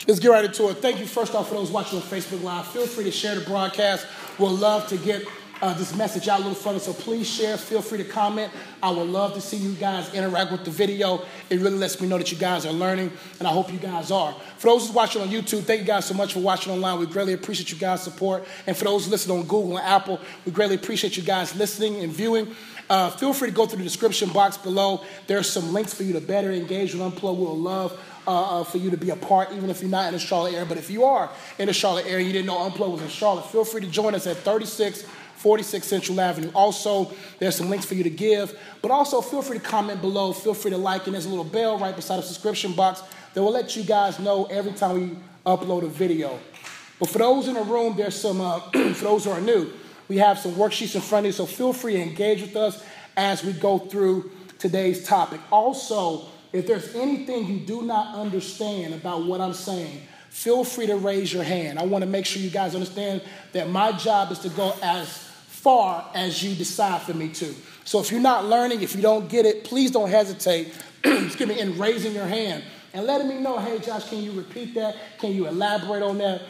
Let's get right into it. Thank you first off for those watching on Facebook Live. Feel free to share the broadcast. We'll love to get this message out a little further, so please share. Feel free to comment. I would love to see you guys interact with the video. It really lets me know that you guys are learning, and I hope you guys are. For those who's watching on YouTube, thank you guys so much for watching online. We greatly appreciate you guys' support. And for those listening on Google and Apple, we greatly appreciate you guys listening and viewing. Feel free to go through the description box below. There's some links for you to better engage with Unplugged. We would love for you to be a part, even if you're not in the Charlotte area. But if you are in the Charlotte area, you didn't know Unplugged was in Charlotte, feel free to join us at 3646 Central Avenue. Also, there's some links for you to give. But also, feel free to comment below. Feel free to like. And there's a little bell right beside the subscription box that will let you guys know every time we upload a video. But for those in the room, there's some, for those who are new, we have some worksheets in front of you. So feel free to engage with us as we go through today's topic. Also, if there's anything you do not understand about what I'm saying, feel free to raise your hand. I want to make sure you guys understand that my job is to go as far as you decide for me to. So if you're not learning, if you don't get it, please don't hesitate in raising your hand and letting me know, hey, Josh, can you repeat that? Can you elaborate on that?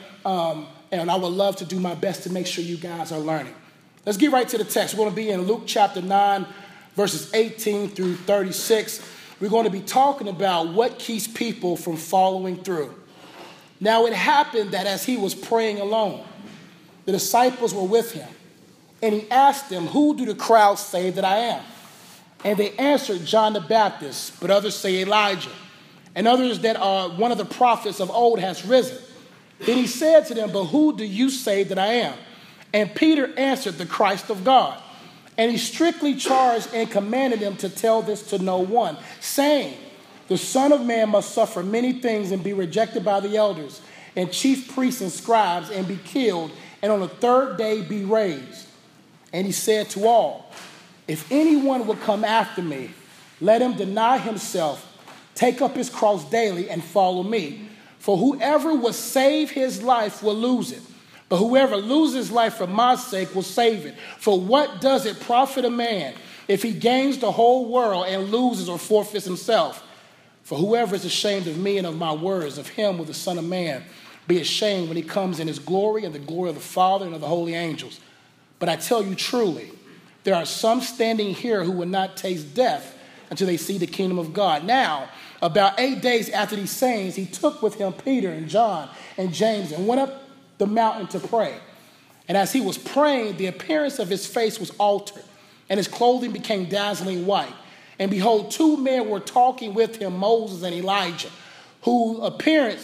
And I would love to do my best to make sure you guys are learning. Let's get right to the text. We're going to be in Luke chapter 9, verses 18 through 36. We're going to be talking about what keeps people from following through. Now, it happened that as he was praying alone, the disciples were with him. And he asked them, who do the crowd say that I am? And they answered, John the Baptist, but others say Elijah, and others that one of the prophets of old has risen. Then he said to them, but who do you say that I am? And Peter answered, the Christ of God. And he strictly charged and commanded them to tell this to no one, saying, the Son of Man must suffer many things and be rejected by the elders and chief priests and scribes and be killed, and on the third day be raised. And he said to all, if anyone will come after me, let him deny himself, take up his cross daily, and follow me. For whoever will save his life will lose it. But whoever loses life for my sake will save it. For what does it profit a man if he gains the whole world and loses or forfeits himself? For whoever is ashamed of me and of my words, of him will the Son of Man be ashamed when he comes in his glory and the glory of the Father and of the holy angels. But I tell you truly, there are some standing here who will not taste death until they see the kingdom of God. Now, about 8 days after these sayings, he took with him Peter and John and James and went up the mountain to pray. And as he was praying, the appearance of his face was altered, and his clothing became dazzling white. And behold, two men were talking with him, Moses and Elijah, who appeared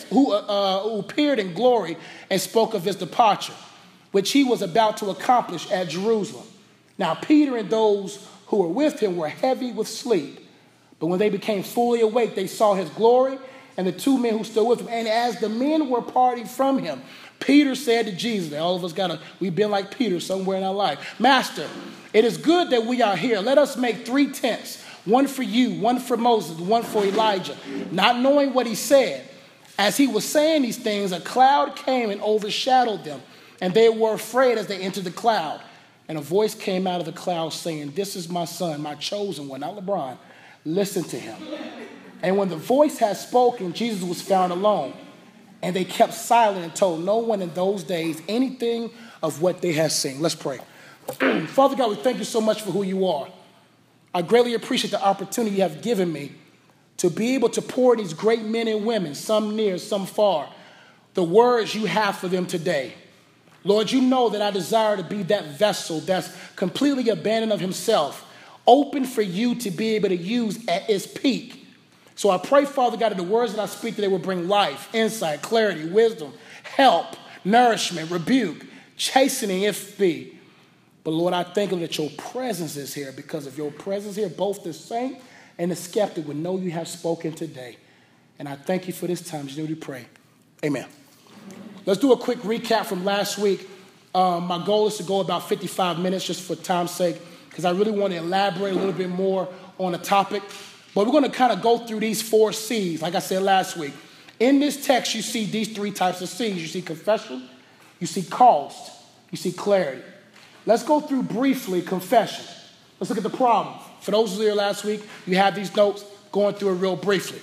in glory and spoke of his departure, which he was about to accomplish at Jerusalem. Now Peter and those who were with him were heavy with sleep. But when they became fully awake, they saw his glory and the two men who stood with him. And as the men were parting from him, Peter said to Jesus, all of us we've been like Peter somewhere in our life. Master, it is good that we are here. Let us make 3 tents, one for you, one for Moses, one for Elijah. Not knowing what he said, as he was saying these things, a cloud came and overshadowed them. And they were afraid as they entered the cloud. And a voice came out of the cloud saying, this is my son, my chosen one, not LeBron. Listen to him. And when the voice had spoken, Jesus was found alone. And they kept silent and told no one in those days anything of what they had seen. Let's pray. Father God, we thank you so much for who you are. I greatly appreciate the opportunity you have given me to be able to pour these great men and women, some near, some far, the words you have for them today. Lord, you know that I desire to be that vessel that's completely abandoned of himself, open for you to be able to use at its peak. So I pray, Father God, that the words that I speak today will bring life, insight, clarity, wisdom, help, nourishment, rebuke, chastening if be. But Lord, I thank you that your presence is here. Because of your presence here, both the saint and the skeptic would know you have spoken today. And I thank you for this time. As you know, we pray. Amen. Let's do a quick recap from last week. My goal is to go about 55 minutes just for time's sake, because I really want to elaborate a little bit more on the topic. But we're going to kind of go through these 4 C's, like I said last week. In this text, you see these 3 types of C's. You see confession, you see cost, you see clarity. Let's go through briefly confession. Let's look at the problem. For those who were here last week, you have these notes, going through it real briefly.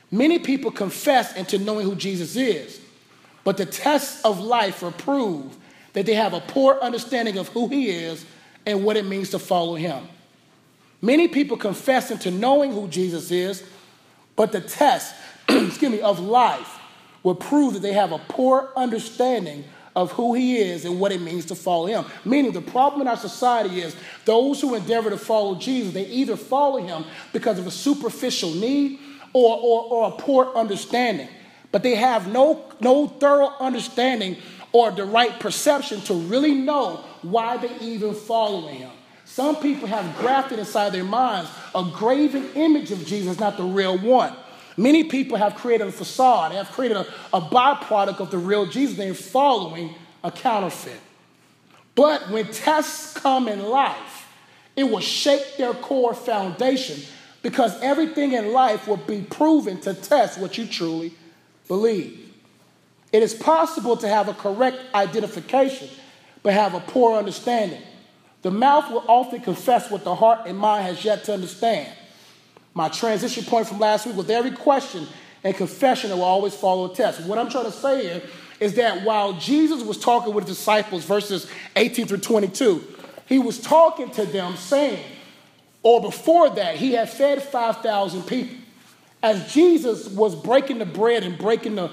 Many people confess into knowing who Jesus is, but the tests of life will prove that they have a poor understanding of who he is and what it means to follow him. Many people confess into knowing who Jesus is, but the test of life will prove that they have a poor understanding of who he is and what it means to follow him. Meaning the problem in our society is those who endeavor to follow Jesus, they either follow him because of a superficial need or a poor understanding. But they have no thorough understanding or the right perception to really know why they even following him. Some people have grafted inside their minds a graven image of Jesus, not the real one. Many people have created a facade, have created a byproduct of the real Jesus. They're following a counterfeit. But when tests come in life, it will shake their core foundation because everything in life will be proven to test what you truly believe. It is possible to have a correct identification, but have a poor understanding. The mouth will often confess what the heart and mind has yet to understand. My transition point from last week was every question and confession will always follow a test. What I'm trying to say here is that while Jesus was talking with his disciples, verses 18 through 22, he was talking to them saying, or before that, he had fed 5,000 people. As Jesus was breaking the bread and breaking no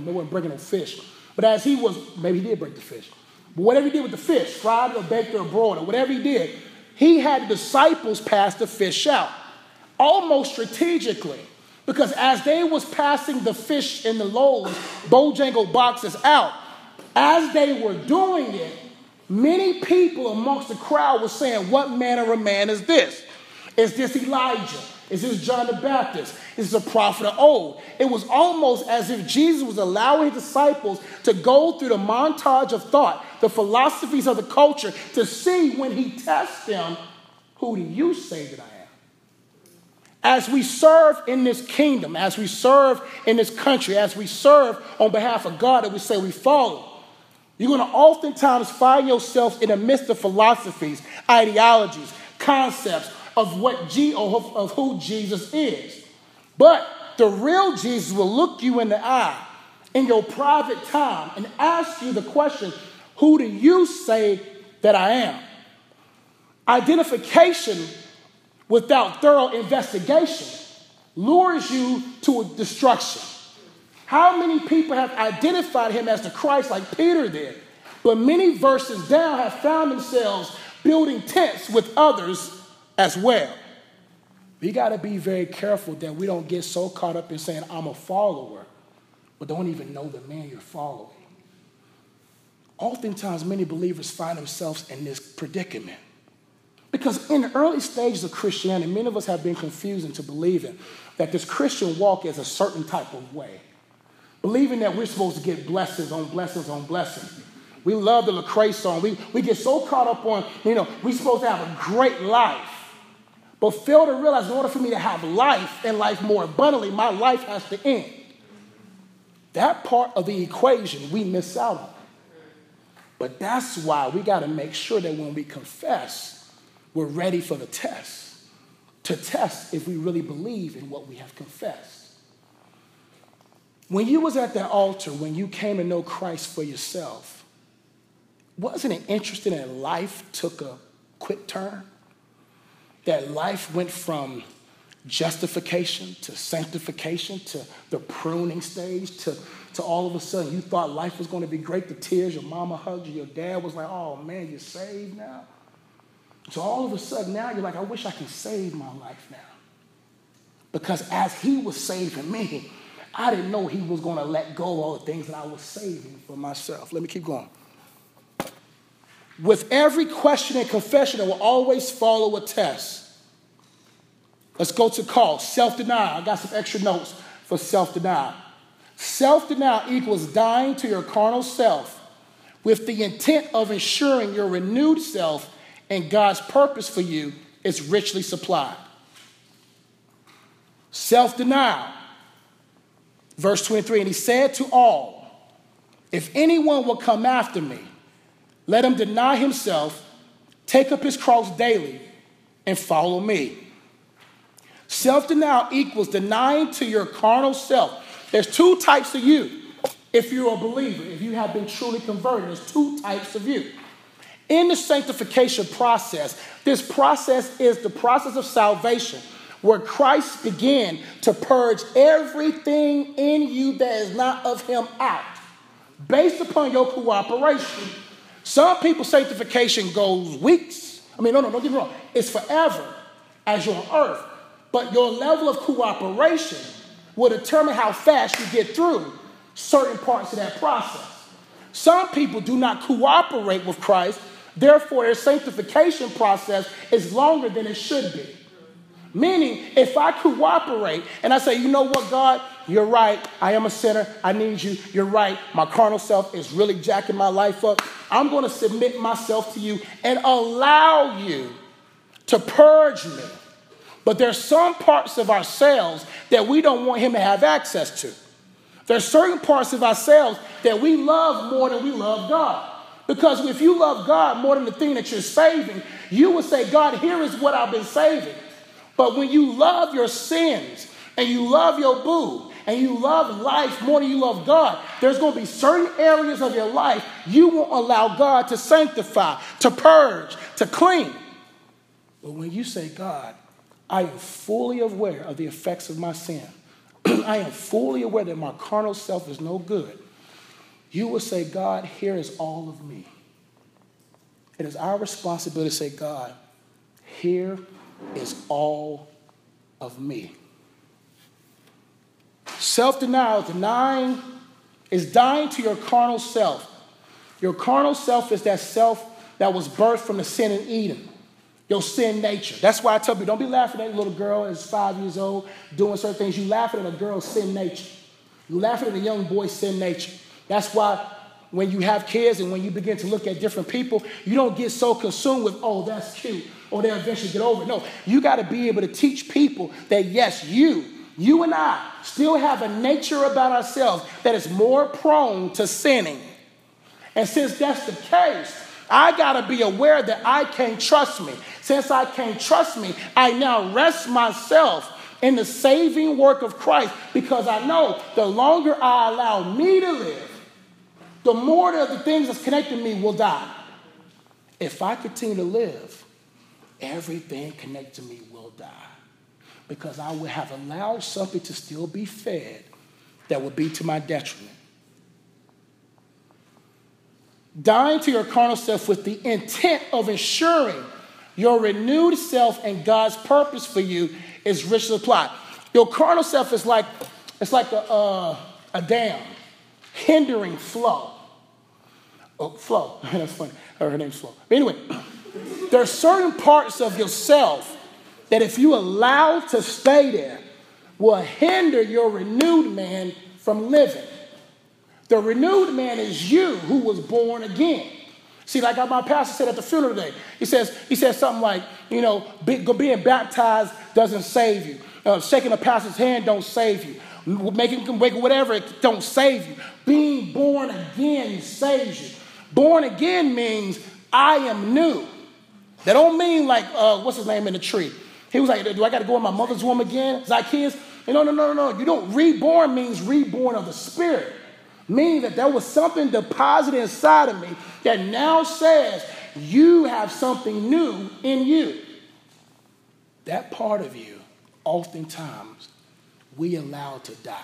fish, but as he was, maybe he did break the fish, but whatever he did with the fish, fried it or baked it or broiled it, whatever he did, he had disciples pass the fish out, almost strategically, because as they was passing the fish and the loaves, Bojangle boxes out, as they were doing it, many people amongst the crowd were saying, what manner of man is this? Is this Elijah? Is this John the Baptist? Is this a prophet of old? It was almost as if Jesus was allowing his disciples to go through the montage of thought, the philosophies of the culture, to see when he tests them, who do you say that I am? As we serve in this kingdom, as we serve in this country, as we serve on behalf of God that we say we follow, you're going to oftentimes find yourself in the midst of philosophies, ideologies, concepts of who Jesus is. But the real Jesus will look you in the eye in your private time and ask you the question, who do you say that I am? Identification without thorough investigation lures you to destruction. How many people have identified him as the Christ like Peter did, but many verses down have found themselves building tents with others as well? We got to be very careful that we don't get so caught up in saying, I'm a follower, but don't even know the man you're following. Oftentimes, many believers find themselves in this predicament. Because in the early stages of Christianity, many of us have been confused into believing that this Christian walk is a certain type of way. Believing that we're supposed to get blessings on blessings on blessings. We love the Lecrae song. We get so caught up on, we're supposed to have a great life. But fail to realize in order for me to have life and life more abundantly, my life has to end. That part of the equation we miss out on. But that's why we got to make sure that when we confess, we're ready for the test, to test if we really believe in what we have confessed. When you was at that altar, when you came to know Christ for yourself, wasn't it interesting that life took a quick turn? That life went from justification to sanctification to the pruning stage to all of a sudden you thought life was going to be great. The tears, your mama hugged you, your dad was like, oh man, you're saved now. So all of a sudden now you're like, I wish I could save my life now. Because as he was saving me, I didn't know he was going to let go of all the things that I was saving for myself. Let me keep going. With every question and confession, it will always follow a test. Let's go to call self-denial. I got some extra notes for self-denial. Self-denial equals dying to your carnal self with the intent of ensuring your renewed self and God's purpose for you is richly supplied. Self-denial. Verse 23, and he said to all, if anyone will come after me, let him deny himself, take up his cross daily, and follow me. Self-denial equals denying to your carnal self. There's two types of you. If you're a believer, if you have been truly converted, there's two types of you. In the sanctification process, this process is the process of salvation, where Christ began to purge everything in you that is not of him out, based upon your cooperation. Some people's sanctification goes weeks. No, don't get me wrong. It's forever as you're on earth. But your level of cooperation will determine how fast you get through certain parts of that process. Some people do not cooperate with Christ. Therefore, their sanctification process is longer than it should be. Meaning, if I cooperate and I say, you know what, God, you're right. I am a sinner. I need you. You're right. My carnal self is really jacking my life up. I'm going to submit myself to you and allow you to purge me. But there's some parts of ourselves that we don't want him to have access to. There's certain parts of ourselves that we love more than we love God. Because if you love God more than the thing that you're saving, you will say, God, here is what I've been saving. But when you love your sins and you love your boo and you love life more than you love God, there's going to be certain areas of your life you won't allow God to sanctify, to purge, to clean. But when you say, God, I am fully aware of the effects of my sin. I am fully aware that my carnal self is no good. You will say, God, here is all of me. It is our responsibility to say, God, here is all of me. Self-denial, is dying to your carnal self. Your carnal self is that self that was birthed from the sin in Eden. Your sin nature. That's why I tell people, don't be laughing at a little girl that's 5 years old doing certain things. You laughing at a girl's sin nature. You laughing at a young boy's sin nature. That's why when you have kids and when you begin to look at different people, you don't get so consumed with, oh, that's cute, or they'll eventually get over it. No, you got to be able to teach people that, yes, you and I still have a nature about ourselves that is more prone to sinning. And since that's the case, I got to be aware that I can't trust me. Since I can't trust me, I now rest myself in the saving work of Christ, because I know the longer I allow me to live, the more of the things that's connected to me will die. If I continue to live, everything connected to me will die, because I will have allowed something to still be fed that would be to my detriment. Dying to your carnal self with the intent of ensuring your renewed self and God's purpose for you is richly applied. Your carnal self is like a dam hindering flow. Oh, Flo. That's funny. Her name's Flo. But anyway, there are certain parts of yourself that if you allow to stay there will hinder your renewed man from living. The renewed man is you who was born again. See, like my pastor said at the funeral today, he says something like, being baptized doesn't save you. Shaking a pastor's hand don't save you. Making whatever, it don't save you. Being born again saves you. Born again means I am new. That don't mean like, what's his name in the tree? He was like, do I got to go in my mother's womb again? Zacchaeus? No. You don't. Reborn means reborn of the Spirit. Meaning that there was something deposited inside of me that now says you have something new in you. That part of you, oftentimes, we allow to die.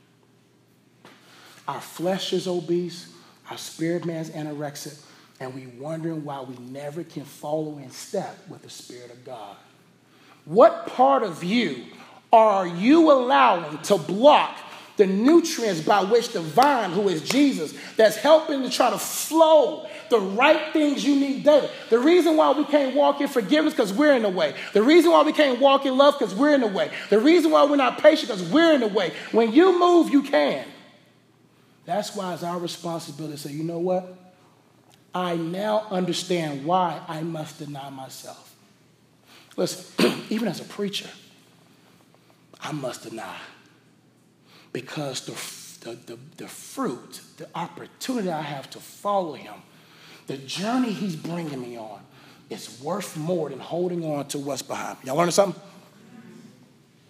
Our flesh is obese, our spirit man's anorexic, and we wondering why we never can follow in step with the Spirit of God. What part of you are you allowing to block the nutrients by which the vine, who is Jesus, that's helping to try to flow the right things you need daily? The reason why we can't walk in forgiveness because we're in the way. The reason why we can't walk in love because we're in the way. The reason why we're not patient because we're in the way. When you move, you can. That's why it's our responsibility to say, you know what? I now understand why I must deny myself. Listen, even as a preacher, I must deny. Because the fruit, the opportunity I have to follow him, the journey he's bringing me on is worth more than holding on to what's behind me. Y'all learning something?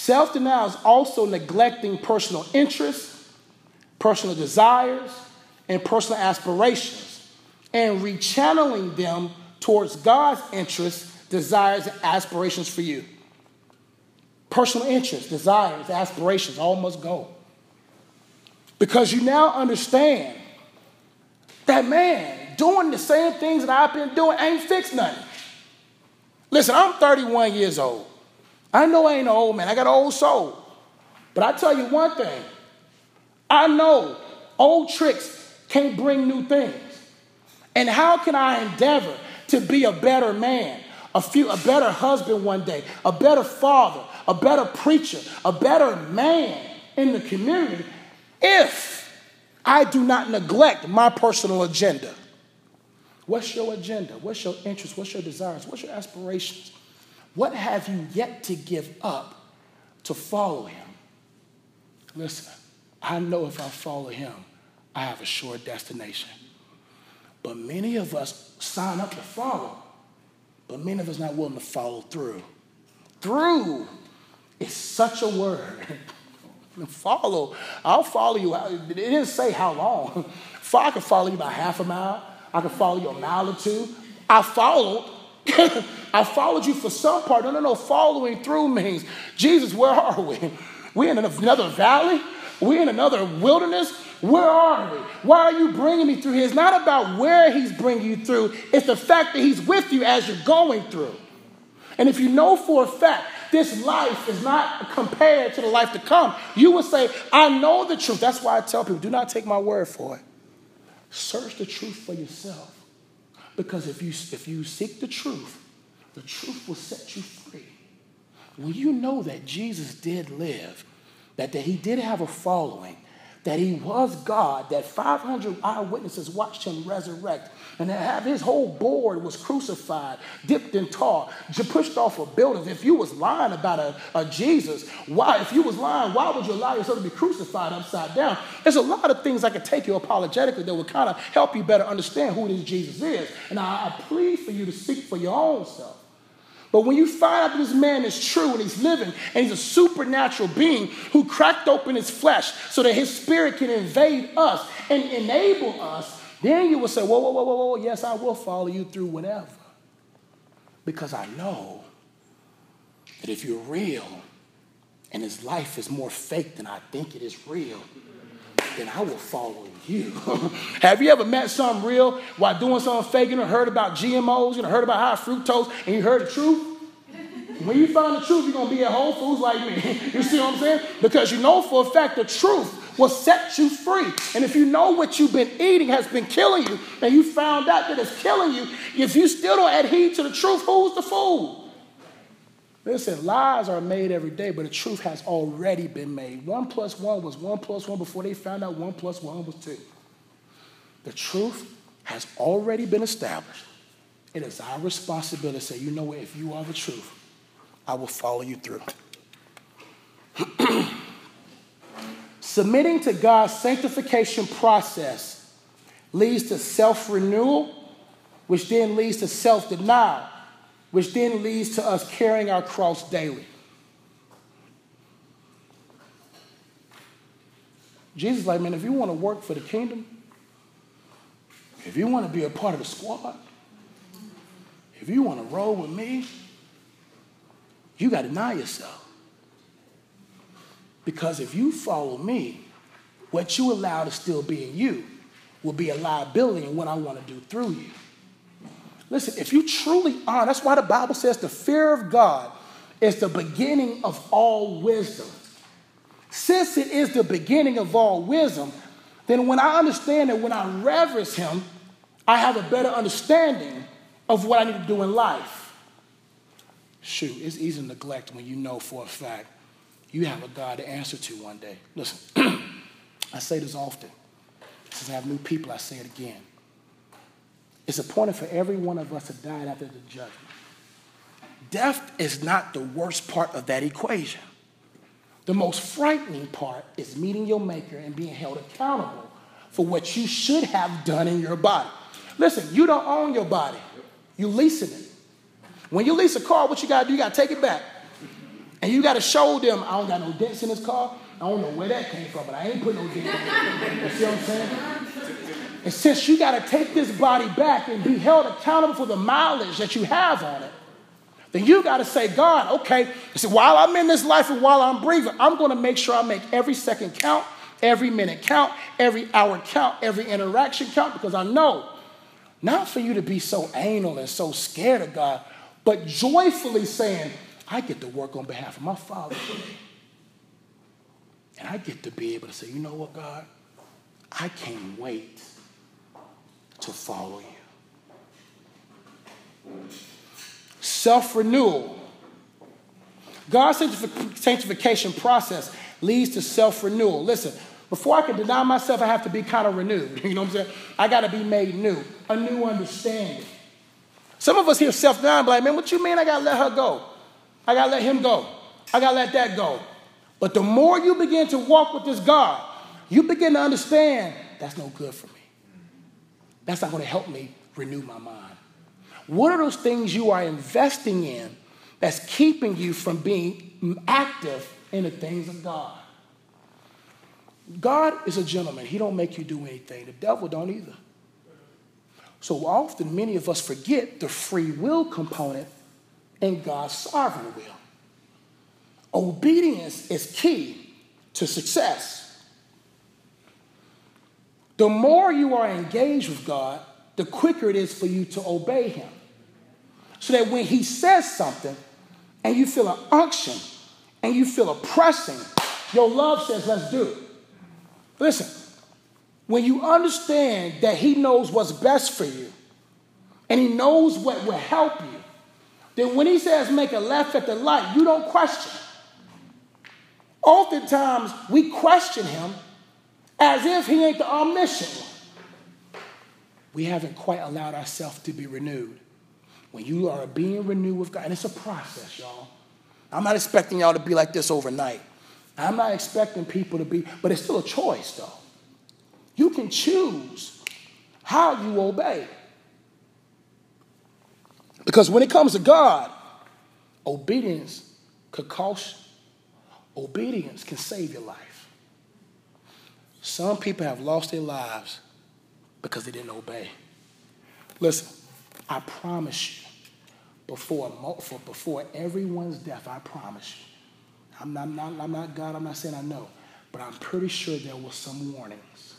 Self-denial is also neglecting personal interests, personal desires, and personal aspirations, and rechanneling them towards God's interests, desires, and aspirations for you. Personal interests, desires, aspirations all must go. Because you now understand that, man, doing the same things that I've been doing ain't fixed nothing. Listen, I'm 31 years old. I know I ain't an old man. I got an old soul. But I tell you one thing. I know old tricks can't bring new things. And how can I endeavor to be a better man, a better husband one day, a better father, a better preacher, a better man in the community if I do not neglect my personal agenda? What's your agenda? What's your interest? What's your desires? What's your aspirations? What have you yet to give up to follow him? Listen, I know if I follow him, I have a sure destination. But many of us sign up to follow, but many of us not willing to follow through. Through is such a word. Follow. I'll follow you. It didn't say how long. I can follow you about half a mile. I can follow you a mile or two. I followed you for some part. No. Following through means, Jesus, where are we? We in another valley? We in another wilderness? Where are we? Why are you bringing me through here? It's not about where he's bringing you through. It's the fact that he's with you as you're going through. And if you know for a fact this life is not compared to the life to come, you will say, I know the truth. That's why I tell people, do not take my word for it. Search the truth for yourself. Because if you seek the truth will set you free. When you know that Jesus did live, that he did have a following, that he was God, that 500 eyewitnesses watched him resurrect, and that his whole board was crucified, dipped in tar, pushed off of buildings. If you was lying about a Jesus, why? If you was lying, why would you allow yourself to be crucified upside down? There's a lot of things I could take you apologetically that would kind of help you better understand who this Jesus is. And I plead for you to seek for your own self. But when you find out that this man is true and he's living and he's a supernatural being who cracked open his flesh so that his spirit can invade us and enable us, then you will say, whoa, yes, I will follow you through whatever. Because I know that if you're real and his life is more fake than I think it is real, then I will follow you. Have you ever met something real while doing something fake? You heard about GMOs, you heard about high fructose, and you heard the truth? When you find the truth, you're going to be at Whole Foods like me. You see what I'm saying? Because you know for a fact the truth will set you free. And if you know what you've been eating has been killing you, and you found out that it's killing you, if you still don't adhere to the truth, who's the fool? Listen, lies are made every day, but the truth has already been made. 1 + 1 was 1 + 1 before they found out 1 + 1 was 2. The truth has already been established. It is our responsibility to say, you know what, if you are the truth, I will follow you through. Submitting to God's sanctification process leads to self-renewal, which then leads to self-denial, which then leads to us carrying our cross daily. Jesus is like, man, if you want to work for the kingdom, if you want to be a part of the squad, if you want to roll with me, you got to deny yourself. Because if you follow me, what you allow to still be in you will be a liability in what I want to do through you. Listen, if you truly are, that's why the Bible says the fear of God is the beginning of all wisdom. Since it is the beginning of all wisdom, then when I understand that when I reverence him, I have a better understanding of what I need to do in life. Shoot, it's easy to neglect when you know for a fact you have a God to answer to one day. Listen, I say this often. Since I have new people, I say it again. It's appointed for every one of us to die after the judgment. Death is not the worst part of that equation. The most frightening part is meeting your maker and being held accountable for what you should have done in your body. Listen, you don't own your body. You leasing it. When you lease a car, what you got to do? You got to take it back. And you got to show them, I don't got no dents in this car. I don't know where that came from, but I ain't putting no dents in it. You see what I'm saying? And since you got to take this body back and be held accountable for the mileage that you have on it, then you got to say, God, okay, so while I'm in this life and while I'm breathing, I'm going to make sure I make every second count, every minute count, every hour count, every interaction count, because I know not for you to be so anal and so scared of God, but joyfully saying, I get to work on behalf of my Father. And I get to be able to say, you know what, God? I can't wait to follow you. Self-renewal. God's sanctification process leads to self-renewal. Listen, before I can deny myself, I have to be kind of renewed. You know what I'm saying? I got to be made new, a new understanding. Some of us here self-denial, like, man, what you mean I got to let her go? I got to let him go. I got to let that go. But the more you begin to walk with this God, you begin to understand that's no good for me. That's not going to help me renew my mind. What are those things you are investing in that's keeping you from being active in the things of God? God is a gentleman. He don't make you do anything. The devil don't either. So often many of us forget the free will component in God's sovereign will. Obedience is key to success. The more you are engaged with God, the quicker it is for you to obey him. So that when he says something and you feel an unction and you feel a pressing, your love says, let's do it. Listen, when you understand that he knows what's best for you and he knows what will help you, then when he says make a left at the light, you don't question. Oftentimes, we question him as if he ain't the omniscient one. We haven't quite allowed ourselves to be renewed. When you are being renewed with God, and it's a process, y'all. I'm not expecting y'all to be like this overnight. I'm not expecting people to be, but it's still a choice, though. You can choose how you obey. Because when it comes to God, obedience could cost you. Obedience can save your life. Some people have lost their lives because they didn't obey. Listen, I promise you, before everyone's death, I promise you, I'm not God, I'm not saying I know, but I'm pretty sure there were some warnings.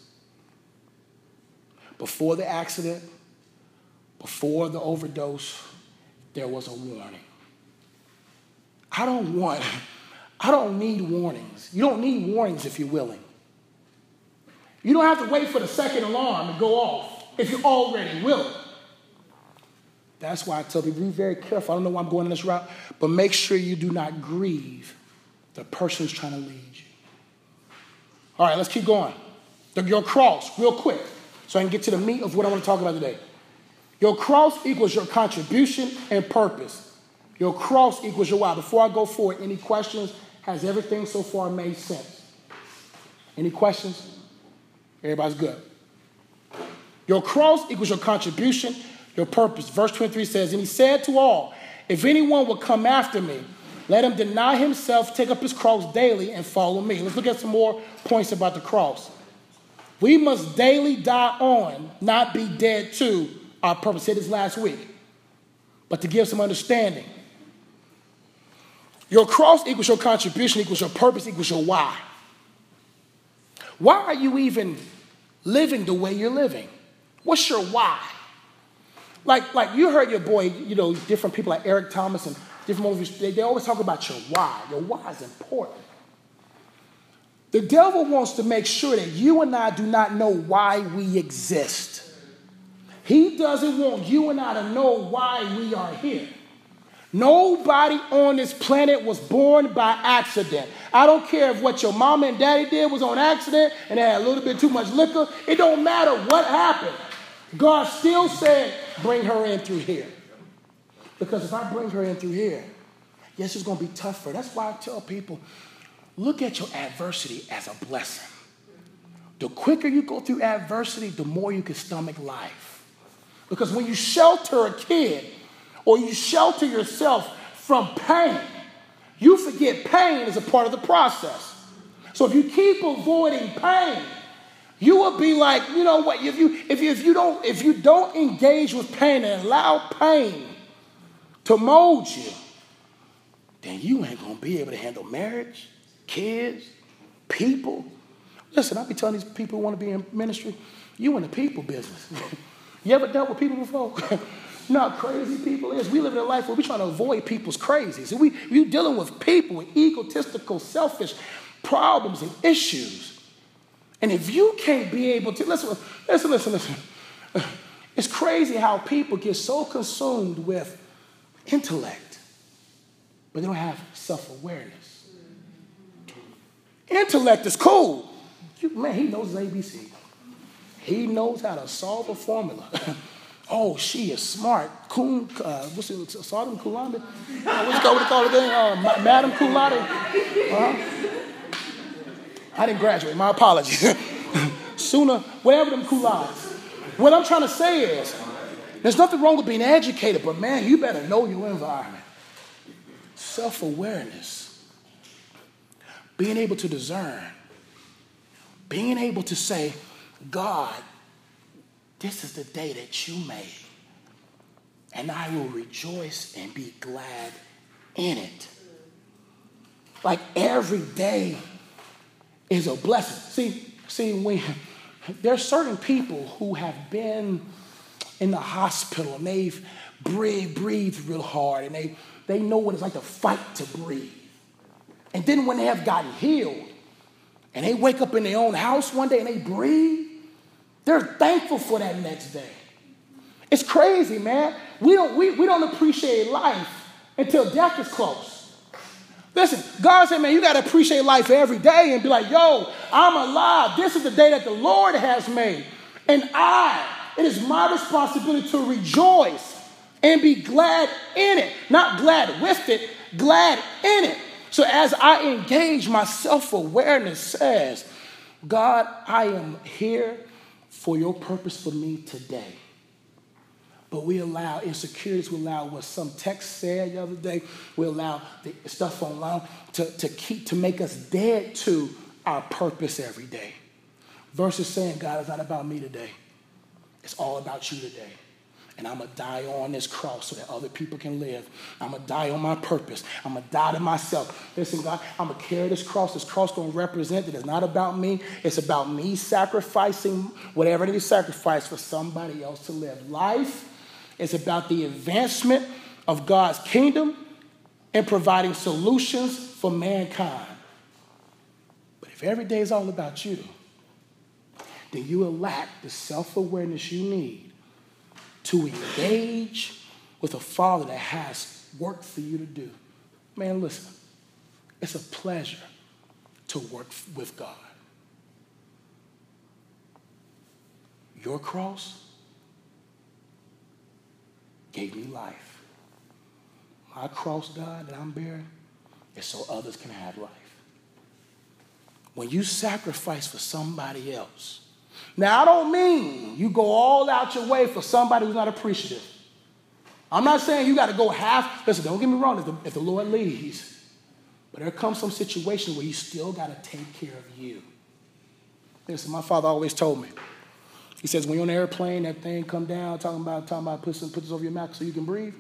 Before the accident, before the overdose, there was a warning. I don't need warnings. You don't need warnings if you're willing. You don't have to wait for the second alarm to go off if you're already willing. That's why I tell people, be very careful. I don't know why I'm going this route, but make sure you do not grieve the person who's trying to lead you. All right, let's keep going. Your cross, real quick, so I can get to the meat of what I want to talk about today. Your cross equals your contribution and purpose. Your cross equals your why. Before I go forward, any questions? Has everything so far made sense? Any questions? Everybody's good. Your cross equals your contribution, your purpose. Verse 23 says, and he said to all, if anyone will come after me, let him deny himself, take up his cross daily, and follow me. Let's look at some more points about the cross. We must daily die on, not be dead to our purpose. I said this last week. But to give some understanding. Your cross equals your contribution, equals your purpose, equals your why. Why are you even living the way you're living? What's your why? Like you heard your boy, different people like Eric Thomas and different movies, they always talk about your why. Your why is important. The devil wants to make sure that you and I do not know why we exist. He doesn't want you and I to know why we are here. Nobody on this planet was born by accident. I don't care if what your mama and daddy did was on accident and they had a little bit too much liquor. It don't matter what happened. God still said, bring her in through here. Because if I bring her in through here, yes, it's going to be tougher. That's why I tell people, look at your adversity as a blessing. The quicker you go through adversity, the more you can stomach life. Because when you shelter a kid or you shelter yourself from pain, you forget pain is a part of the process. So if you keep avoiding pain, you will be like, you know what, if you don't engage with pain and allow pain to mold you, then you ain't gonna be able to handle marriage, kids, people. Listen, I be telling these people who want to be in ministry, you in the people business. You ever dealt with people before? You know how crazy people is? We live in a life where we're trying to avoid people's crazies. We dealing with people with egotistical, selfish problems and issues. And if you can't be able to, listen. It's crazy how people get so consumed with intellect, but they don't have self-awareness. Intellect is cool. Man, he knows his ABC. He knows how to solve a formula. Oh, she is smart. What's it? Sodom Kulanda? What you call it again? Madam Kulanda? I didn't graduate. My apologies. Sooner, whatever them Kulans. What I'm trying to say is, there's nothing wrong with being educated, but man, you better know your environment. Self-awareness. Being able to discern. Being able to say, God, this is the day that you made, and I will rejoice and be glad in it. Like every day is a blessing. See, there's certain people who have been in the hospital and they've breathed real hard and they know what it's like to fight to breathe. And then when they have gotten healed and they wake up in their own house one day and they breathe, they're thankful for that next day. It's crazy, man. We don't appreciate life until death is close. Listen, God said, man, you got to appreciate life every day and be like, yo, I'm alive. This is the day that the Lord has made. And it is my responsibility to rejoice and be glad in it. Not glad with it, glad in it. So as I engage, my self-awareness says, God, I am here for your purpose for me today. But we allow insecurities, we allow what some text said the other day, we allow the stuff online to make us dead to our purpose every day. Versus saying, God, it's not about me today. It's all about you today. And I'm going to die on this cross so that other people can live. I'm going to die on my purpose. I'm going to die to myself. Listen, God, I'm going to carry this cross. This cross going to represent that it's not about me. It's about me sacrificing whatever it is sacrifice for somebody else to live. Life is about the advancement of God's kingdom and providing solutions for mankind. But if every day is all about you, then you will lack the self-awareness you need to engage with a Father that has work for you to do. Man, listen, it's a pleasure to work with God. Your cross gave me life. My cross, God, that I'm bearing is so others can have life. When you sacrifice for somebody else, now I don't mean you go all out your way for somebody who's not appreciative. I'm not saying you got to go half. Listen, don't get me wrong, if the Lord leads, but there comes some situation where you still got to take care of you. Listen, my father always told me, he says, when you're on an airplane, that thing come down, talking about put this over your mouth so you can breathe.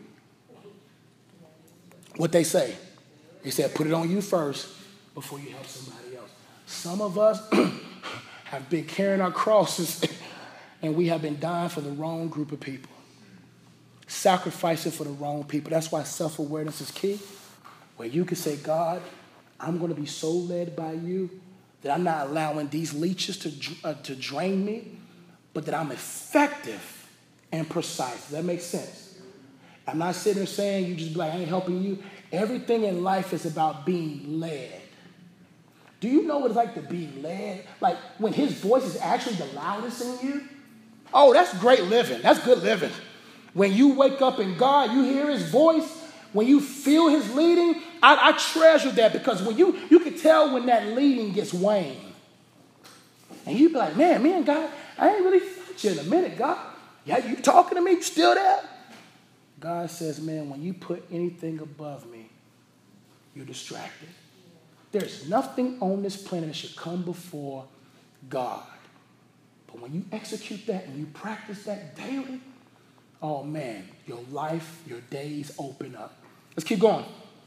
What they say? He said, put it on you first before you help somebody else. Some of us have been carrying our crosses and we have been dying for the wrong group of people. Sacrificing for the wrong people. That's why self-awareness is key. Where you can say, God, I'm going to be so led by you that I'm not allowing these leeches to drain me, but that I'm effective and precise. Does that make sense? I'm not sitting there saying you just be like, I ain't helping you. Everything in life is about being led. Do you know what it's like to be led? Like when his voice is actually the loudest in you? Oh, that's great living. That's good living. When you wake up in God, you hear his voice. When you feel his leading, I treasure that because when you can tell when that leading gets waned. And you be like, man, me and God, I ain't really felt you in a minute, God. Yeah, you talking to me? You still there? God says, man, when you put anything above me, you're distracted. There's nothing on this planet that should come before God. But when you execute that and you practice that daily, oh man, your life, your days open up. Let's keep going.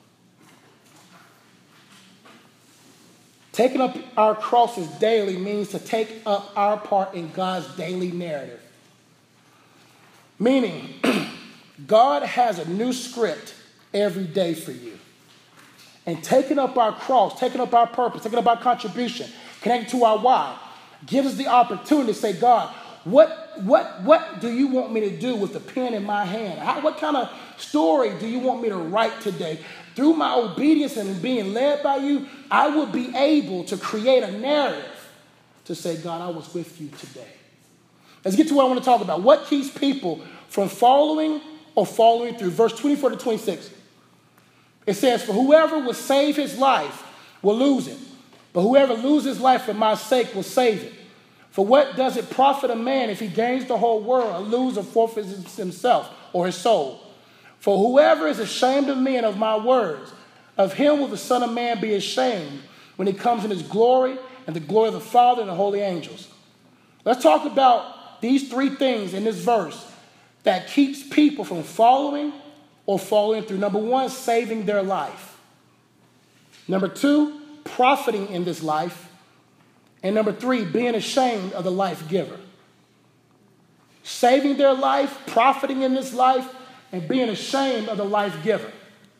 Taking up our crosses daily means to take up our part in God's daily narrative. Meaning, God has a new script every day for you. And taking up our cross, taking up our purpose, taking up our contribution, connecting to our why, gives us the opportunity to say, God, what do you want me to do with the pen in my hand? What kind of story do you want me to write today? Through my obedience and being led by you, I will be able to create a narrative to say, God, I was with you today. Let's get to what I want to talk about. What keeps people from following or following through? Verse 24 to 26. It says, for whoever will save his life will lose it. But whoever loses life for my sake will save it. For what does it profit a man if he gains the whole world and loses or forfeits himself or his soul? For whoever is ashamed of me and of my words, of him will the Son of Man be ashamed when he comes in his glory and the glory of the Father and the holy angels. Let's talk about these three things in this verse that keeps people from following or following through. Number one, saving their life. Number two, profiting in this life. And number three, being ashamed of the life giver. Saving their life, profiting in this life, and being ashamed of the life giver.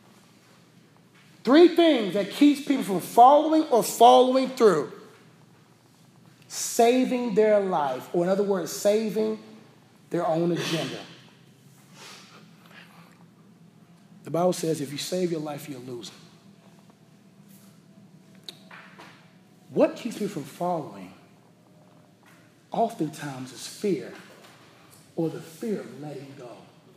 Three things that keeps people from following or following through. Saving their life, or in other words, saving their own agenda. The Bible says if you save your life, you'll lose it. What keeps people from following oftentimes is fear, or the fear of letting go.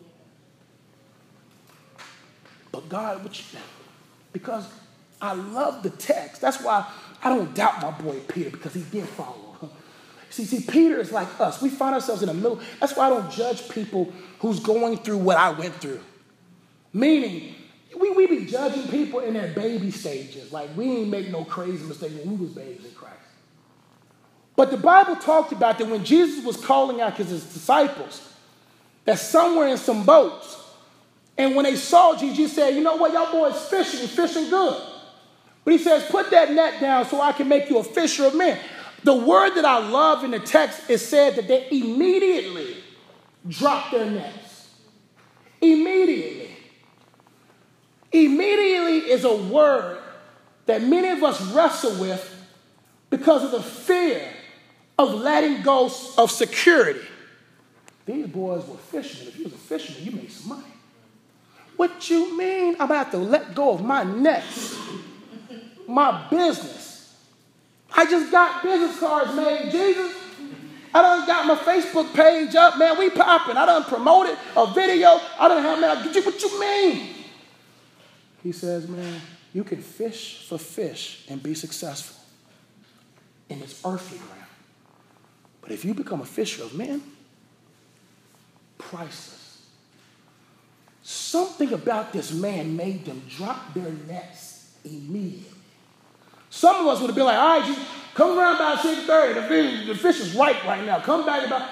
But God, because I love the text, that's why I don't doubt my boy Peter, because he did follow. See, Peter is like us. We find ourselves in the middle. That's why I don't judge people who's going through what I went through. Meaning, we be judging people in their baby stages. Like, we ain't make no crazy mistakes when we was babies in Christ. But the Bible talked about that when Jesus was calling out his disciples, that somewhere in some boats, and when they saw Jesus said, you know what, y'all boys fishing good. But he says, put that net down so I can make you a fisher of men. The word that I love in the text is said that they immediately dropped their nets. Immediately. Immediately is a word that many of us wrestle with because of the fear of letting go of security. These boys were fishermen. If you was a fisherman, you made some money. What you mean I'm about to let go of my nets, my business? I just got business cards made, Jesus. I done got my Facebook page up, man. We popping. I done promoted a video. I done have, man, what you mean? He says, man, you can fish for fish and be successful in this earthly realm. But if you become a fisher of men, priceless. Something about this man made them drop their nets immediately. Some of us would have been like, all right, just come around about 6:30. The fish is ripe right now. Come back about...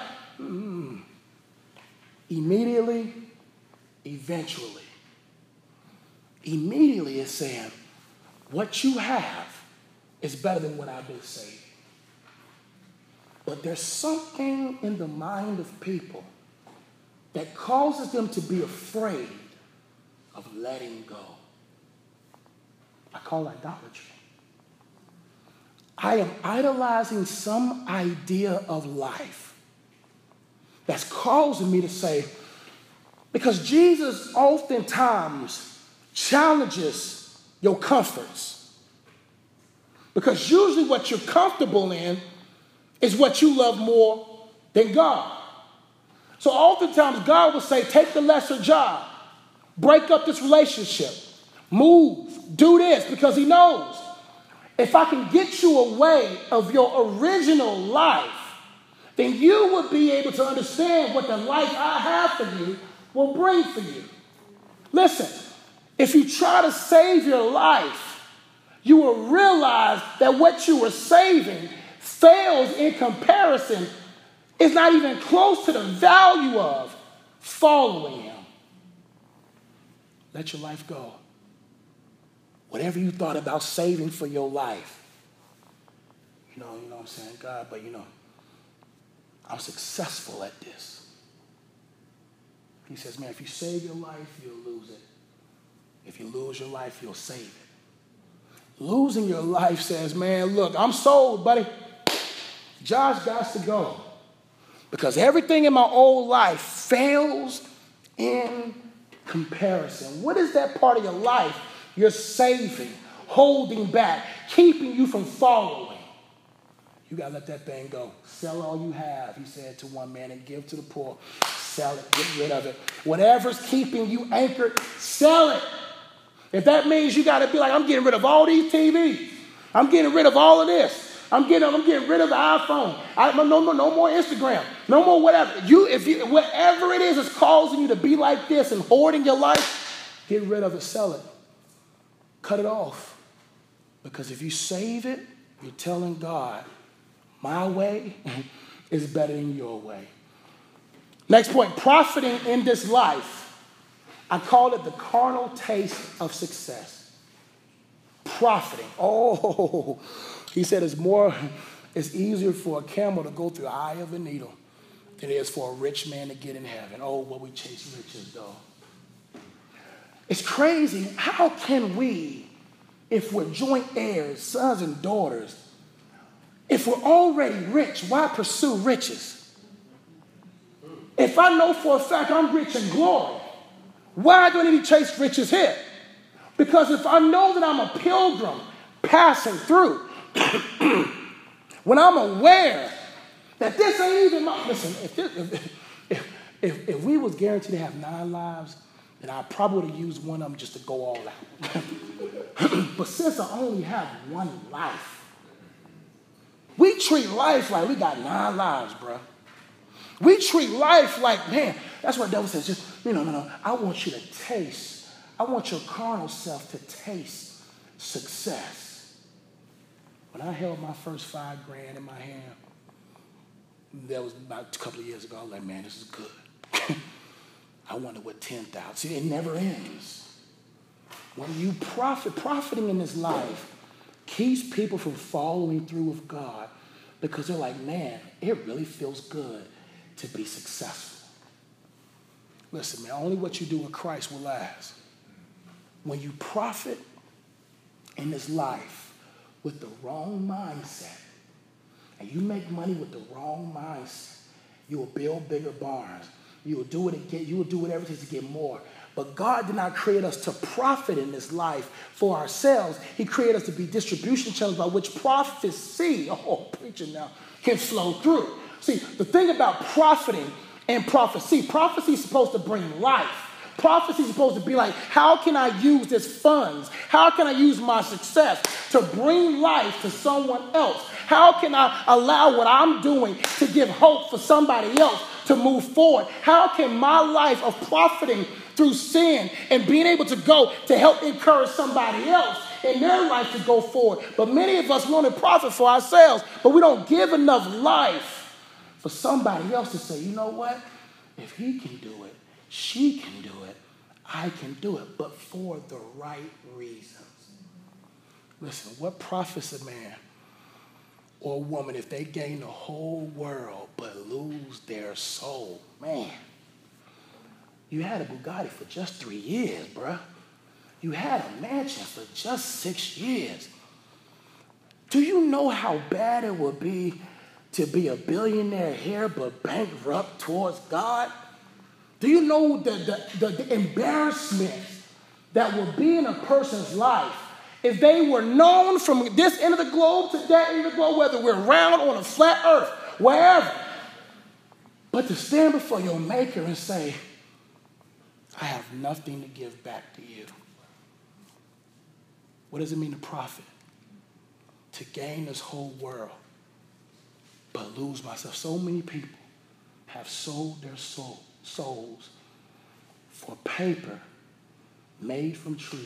Immediately, eventually. Immediately it's saying, what you have is better than what I've been saying. But there's something in the mind of people that causes them to be afraid of letting go. I call it idolatry. I am idolizing some idea of life that's causing me to say, because Jesus oftentimes challenges your comforts. Because usually what you're comfortable in is what you love more than God. So oftentimes God will say, take the lesser job, break up this relationship, move, do this, because he knows if I can get you away of your original life, then you will be able to understand what the life I have for you will bring for you. Listen, If you try to save your life, you will realize that what you were saving fails in comparison. It's not even close to the value of following him. Let your life go. Whatever you thought about saving for your life, you know what I'm saying, God, but I'm successful at this. He says, man, if you save your life, you'll lose it. If you lose your life, you'll save it. Losing your life says, man, look, I'm sold, buddy. Josh got to go. Because everything in my old life fails in comparison. What is that part of your life you're saving, holding back, keeping you from following? You got to let that thing go. Sell all you have, he said to one man, and give to the poor. Sell it, get rid of it. Whatever's keeping you anchored, sell it. If that means you got to be like, I'm getting rid of all these TVs. I'm getting rid of all of this. I'm getting rid of the iPhone. No more Instagram. No more whatever. Whatever it is that's causing you to be like this and hoarding your life, get rid of it, sell it. Cut it off. Because if you save it, you're telling God, my way is better than your way. Next point, profiting in this life. I call it the carnal taste of success. Profiting. Oh, he said it's easier for a camel to go through the eye of a needle than it is for a rich man to get in heaven. Oh, what we chase riches, though. It's crazy. How can we, if we're joint heirs, sons and daughters, if we're already rich, why pursue riches? If I know for a fact I'm rich in glory, why do I need to chase riches here? Because if I know that I'm a pilgrim passing through, when I'm aware that this ain't even my... Listen, if we was guaranteed to have 9 lives, then I probably would have used one of them just to go all out. But since I only have one life, we treat life like we got 9 lives, bro. We treat life like, man, that's what the devil says. Just, no. I want you to taste. I want your carnal self to taste success. When I held my first $5,000 in my hand, that was about a couple of years ago, I was like, man, this is good. I wonder what 10,000. See, it never ends. When you profiting in this life keeps people from following through with God because they're like, man, it really feels good to be successful. Listen, man, only what you do with Christ will last. When you profit in this life with the wrong mindset, and you make money with the wrong mindset, you will build bigger barns. You will do it again. You will do whatever it takes to get more. But God did not create us to profit in this life for ourselves. He created us to be distribution channels by which prophecy, preaching now, can flow through. See, the thing about profiting and prophecy is supposed to bring life. Prophecy is supposed to be like, how can I use this funds? How can I use my success to bring life to someone else? How can I allow what I'm doing to give hope for somebody else to move forward? How can my life of profiting through sin and being able to go to help encourage somebody else in their life to go forward? But many of us want to profit for ourselves, but we don't give enough life for somebody else to say, you know what? If he can do it, she can do it, I can do it, but for the right reasons. Listen, what profits a man or a woman if they gain the whole world but lose their soul? Man, you had a Bugatti for just 3 years, bruh. You had a mansion for just 6 years. Do you know how bad it would be to be a billionaire here but bankrupt towards God? Do you know the embarrassment that will be in a person's life if they were known from this end of the globe to that end of the globe, whether we're round on a flat earth, wherever, but to stand before your maker and say, I have nothing to give back to you. What does it mean to profit? To gain this whole world, but lose myself. So many people have sold their souls for paper made from trees.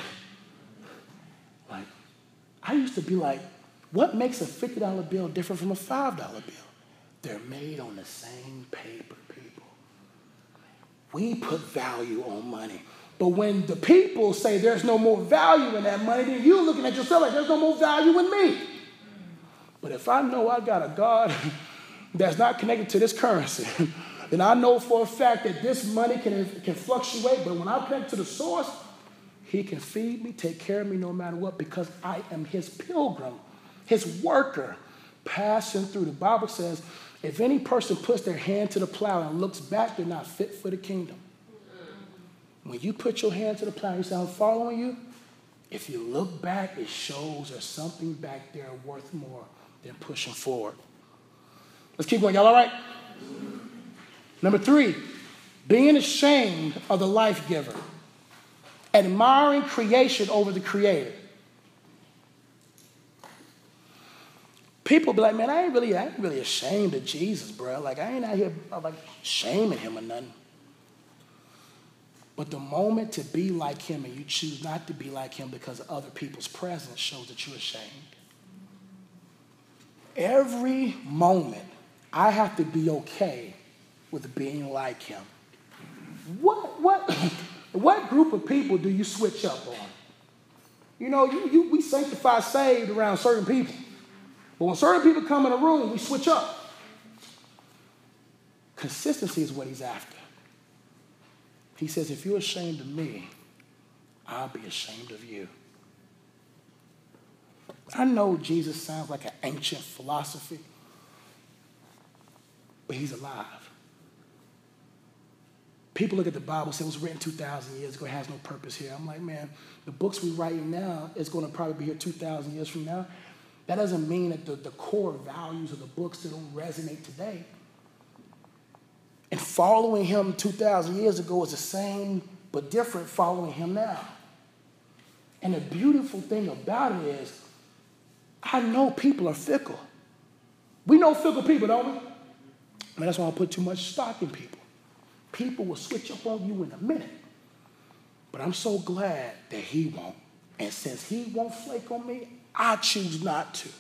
Like, I used to be like, what makes a $50 bill different from a $5 bill? They're made on the same paper, people. We put value on money. But when the people say there's no more value in that money, then you're looking at yourself like there's no more value in me. But if I know I got a God that's not connected to this currency, then I know for a fact that this money can fluctuate, but when I connect to the source, he can feed me, take care of me no matter what, because I am his pilgrim, his worker, passing through. The Bible says, if any person puts their hand to the plow and looks back, they're not fit for the kingdom. When you put your hand to the plow and you say, I'm following you, if you look back, it shows there's something back there worth more than pushing forward. Let's keep going. Y'all all right? Number 3, being ashamed of the life giver. Admiring creation over the creator. People be like, man, I ain't really ashamed of Jesus, bro. Like, I ain't out here like shaming him or nothing. But the moment to be like him and you choose not to be like him because of other people's presence shows that you're ashamed. Every moment, I have to be okay with being like him. What group of people do you switch up on? You know, we sanctify saved around certain people. But when certain people come in a room, we switch up. Consistency is what he's after. He says, if you're ashamed of me, I'll be ashamed of you. I know Jesus sounds like an ancient philosophy, but he's alive. People look at the Bible and say it was written 2,000 years ago, it has no purpose here. I'm like, man, the books we write now is going to probably be here 2,000 years from now. That doesn't mean that the core values of the books that don't resonate today. And following him 2,000 years ago is the same but different following him now. And the beautiful thing about it is, I know people are fickle. We know fickle people, don't we? And that's why I don't put too much stock in people. People will switch up on you in a minute. But I'm so glad that he won't. And since he won't flake on me, I choose not to.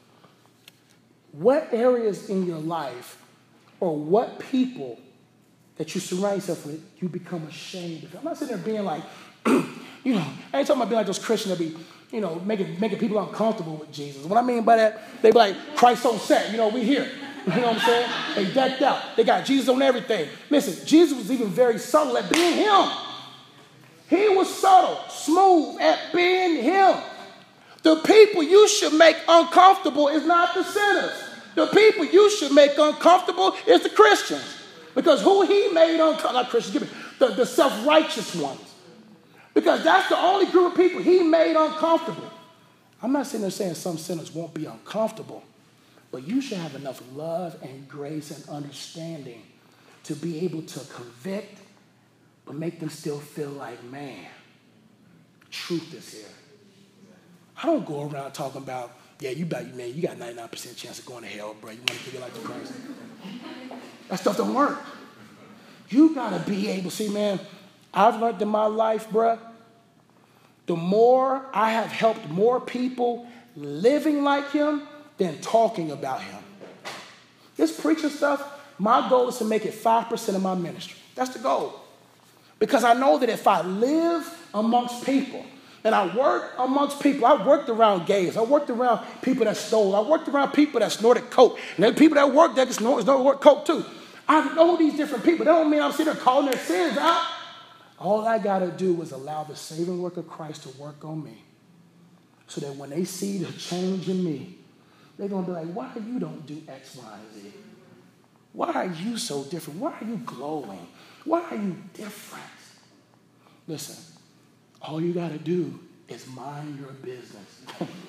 What areas in your life or what people that you surround yourself with, you become ashamed of? I'm not sitting there being like, you know, I ain't talking about being like those Christians that be, you know, making people uncomfortable with Jesus. What I mean by that, they be like, Christ on set, you know, we here. You know what I'm saying? They decked out. They got Jesus on everything. Listen, Jesus was even very subtle at being him. He was subtle, smooth at being him. The people you should make uncomfortable is not the sinners. The people you should make uncomfortable is the Christians. Because who he made uncomfortable, not Christians, the self-righteous ones. Because that's the only group of people he made uncomfortable. I'm not sitting there saying some sinners won't be uncomfortable, but you should have enough love and grace and understanding to be able to convict, but make them still feel like, man, truth is here. I don't go around talking about, yeah, you got 99% chance of going to hell, bro. You want to give your life to Christ. That stuff don't work. You got to be able, see, man, I've learned in my life, bro, the more I have helped more people living like him than talking about him. This preaching stuff, my goal is to make it 5% of my ministry. That's the goal. Because I know that if I live amongst people, and I work amongst people, I worked around gays, I worked around people that stole, I worked around people that snorted coke, and there are people that work that can snort coke too. I know these different people. That don't mean I'm sitting there calling their sins out. All I got to do is allow the saving work of Christ to work on me so that when they see the change in me, they're going to be like, why you don't do X, Y, and Z? Why are you so different? Why are you glowing? Why are you different? Listen, all you got to do is mind your business.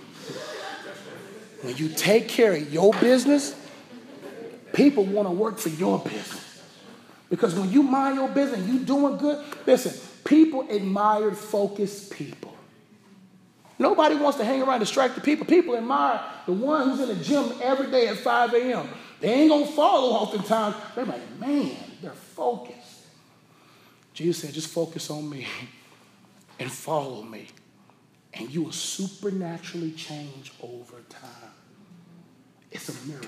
When you take care of your business, people want to work for your business. Because when you mind your business, you doing good, listen, people admire focused people. Nobody wants to hang around distracted people. People admire the one who's in the gym every day at 5 a.m. They ain't going to follow oftentimes. They're like, man, they're focused. Jesus said, just focus on me. and follow me, and you will supernaturally change over time. It's a miracle.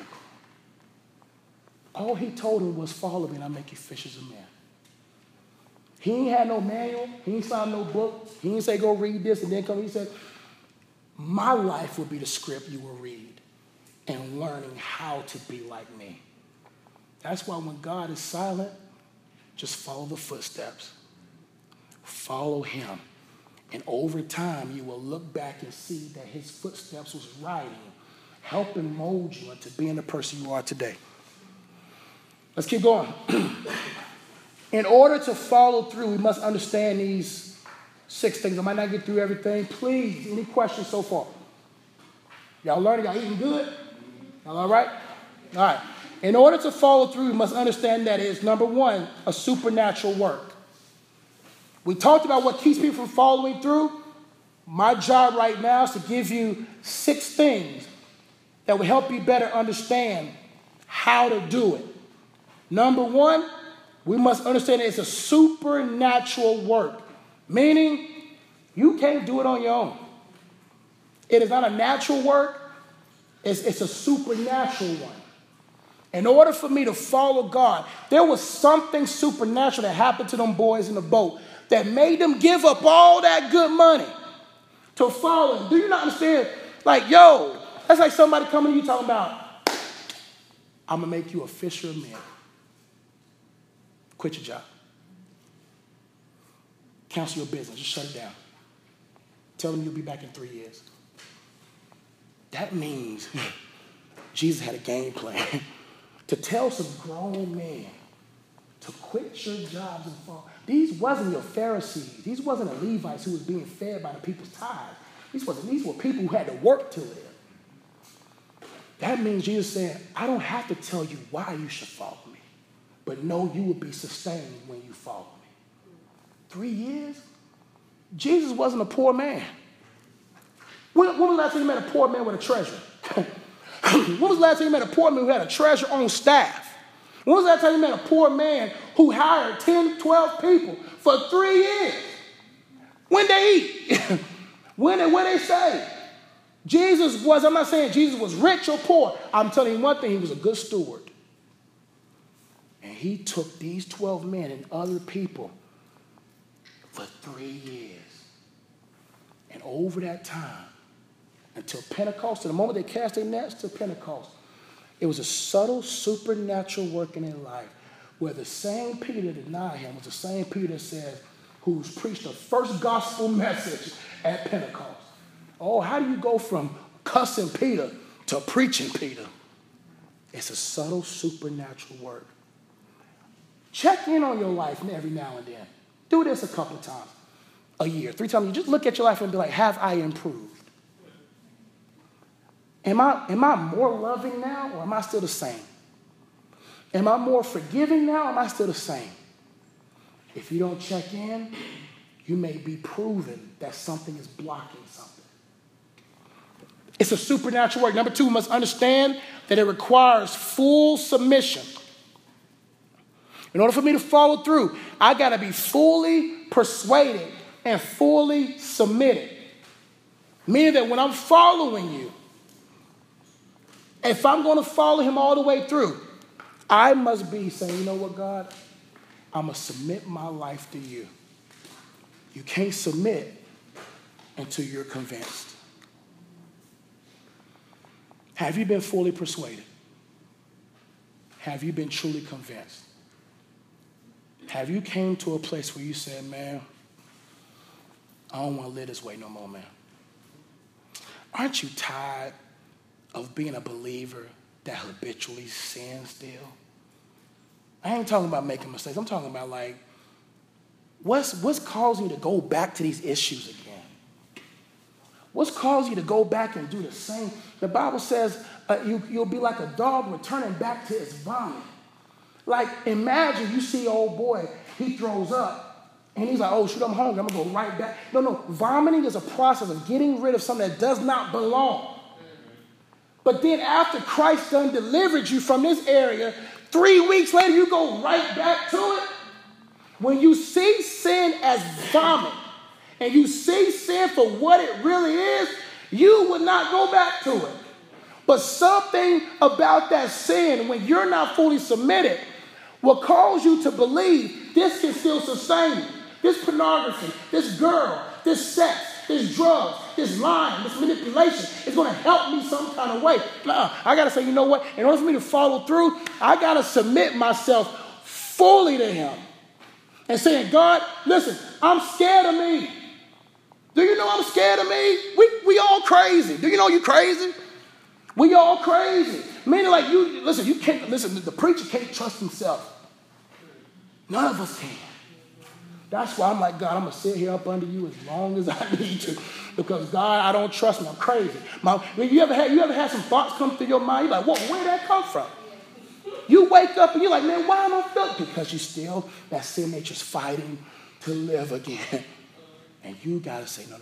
All he told him was, follow me and I'll make you fishers of men. He ain't had no manual. He ain't signed no book. He ain't say, go read this and then come. He said, my life will be the script you will read and learning how to be like me. That's why when God is silent, just follow the footsteps. Follow him. And over time, you will look back and see that his footsteps was writing, helping mold you into being the person you are today. Let's keep going. In order to follow through, we must understand these 6 things. I might not get through everything. Please, any questions so far? Y'all learning? Y'all eating good? Y'all all right? All right. In order to follow through, we must understand that it's, number 1, a supernatural work. We talked about what keeps people from following through. My job right now is to give you 6 things that will help you better understand how to do it. Number 1, we must understand that it's a supernatural work, meaning you can't do it on your own. It is not a natural work. It's a supernatural one. In order for me to follow God, there was something supernatural that happened to them boys in the boat that made them give up all that good money to follow him. Do you not understand? Like, yo, that's like somebody coming to you talking about, I'm going to make you a fisher of men. Quit your job. Cancel your business. Just shut it down. Tell them you'll be back in 3 years. That means Jesus had a game plan to tell some grown men to quit your jobs and follow. These wasn't your Pharisees. These wasn't the Levites who was being fed by the people's tithes. These were people who had to work to live. That means Jesus said, I don't have to tell you why you should follow me, but know you will be sustained when you follow me. 3 years? Jesus wasn't a poor man. When was the last time you met a poor man with a treasure? When was the last time you met a poor man who had a treasure on staff? When was the last time you met a poor man who hired 10, 12 people for 3 years? When they eat? When they say? Jesus was, I'm not saying Jesus was rich or poor. I'm telling you one thing, he was a good steward. And he took these 12 men and other people for 3 years. And over that time, until Pentecost, to the moment they cast their nets to Pentecost, it was a subtle supernatural work in their life where the same Peter that denied him was the same Peter that said, who's preached the first gospel message at Pentecost. Oh, how do you go from cussing Peter to preaching Peter? It's a subtle supernatural work. Check in on your life every now and then. Do this a couple of times a year, 3 times a year. Just look at your life and be like, have I improved? Am I more loving now, or am I still the same? Am I more forgiving now, or am I still the same? If you don't check in, you may be proven that something is blocking something. It's a supernatural work. Number 2, we must understand that it requires full submission. In order for me to follow through, I got to be fully persuaded and fully submitted. Meaning that when I'm following you, if I'm going to follow him all the way through, I must be saying, you know what, God? I'm going to submit my life to you. You can't submit until you're convinced. Have you been fully persuaded? Have you been truly convinced? Have you came to a place where you said, man, I don't want to live this way no more, man? Aren't you tired of being a believer that habitually sins still? I ain't talking about making mistakes. I'm talking about like, what's causing you to go back to these issues again? What's causing you to go back and do the same? The Bible says you'll be like a dog returning back to its vomit. Like, imagine you see old boy, he throws up, and he's like, oh, shoot, I'm hungry. I'm going to go right back. No. Vomiting is a process of getting rid of something that does not belong. But then after Christ done delivered you from this area, 3 weeks later, you go right back to it. When you see sin as vomit, and you see sin for what it really is, you would not go back to it. But something about that sin, when you're not fully submitted, will cause you to believe this can still sustain me. This pornography, this girl, this sex, this drugs, this lying, this manipulation is going to help me some kind of way. I got to say, you know what? In order for me to follow through, I got to submit myself fully to him. And saying, God, listen, I'm scared of me. Do you know I'm scared of me? We all crazy. Do you know you crazy? We all crazy. Meaning like you can't, the preacher can't trust himself. None of us can. That's why I'm like, God, I'm going to sit here up under you as long as I need to. Because, God, I don't trust me. I'm crazy. You ever had some thoughts come through your mind? You're like, whoa, where did that come from? You wake up and you're like, man, why am I feeling? Because you still, that sin nature's fighting to live again. And you got to say, no.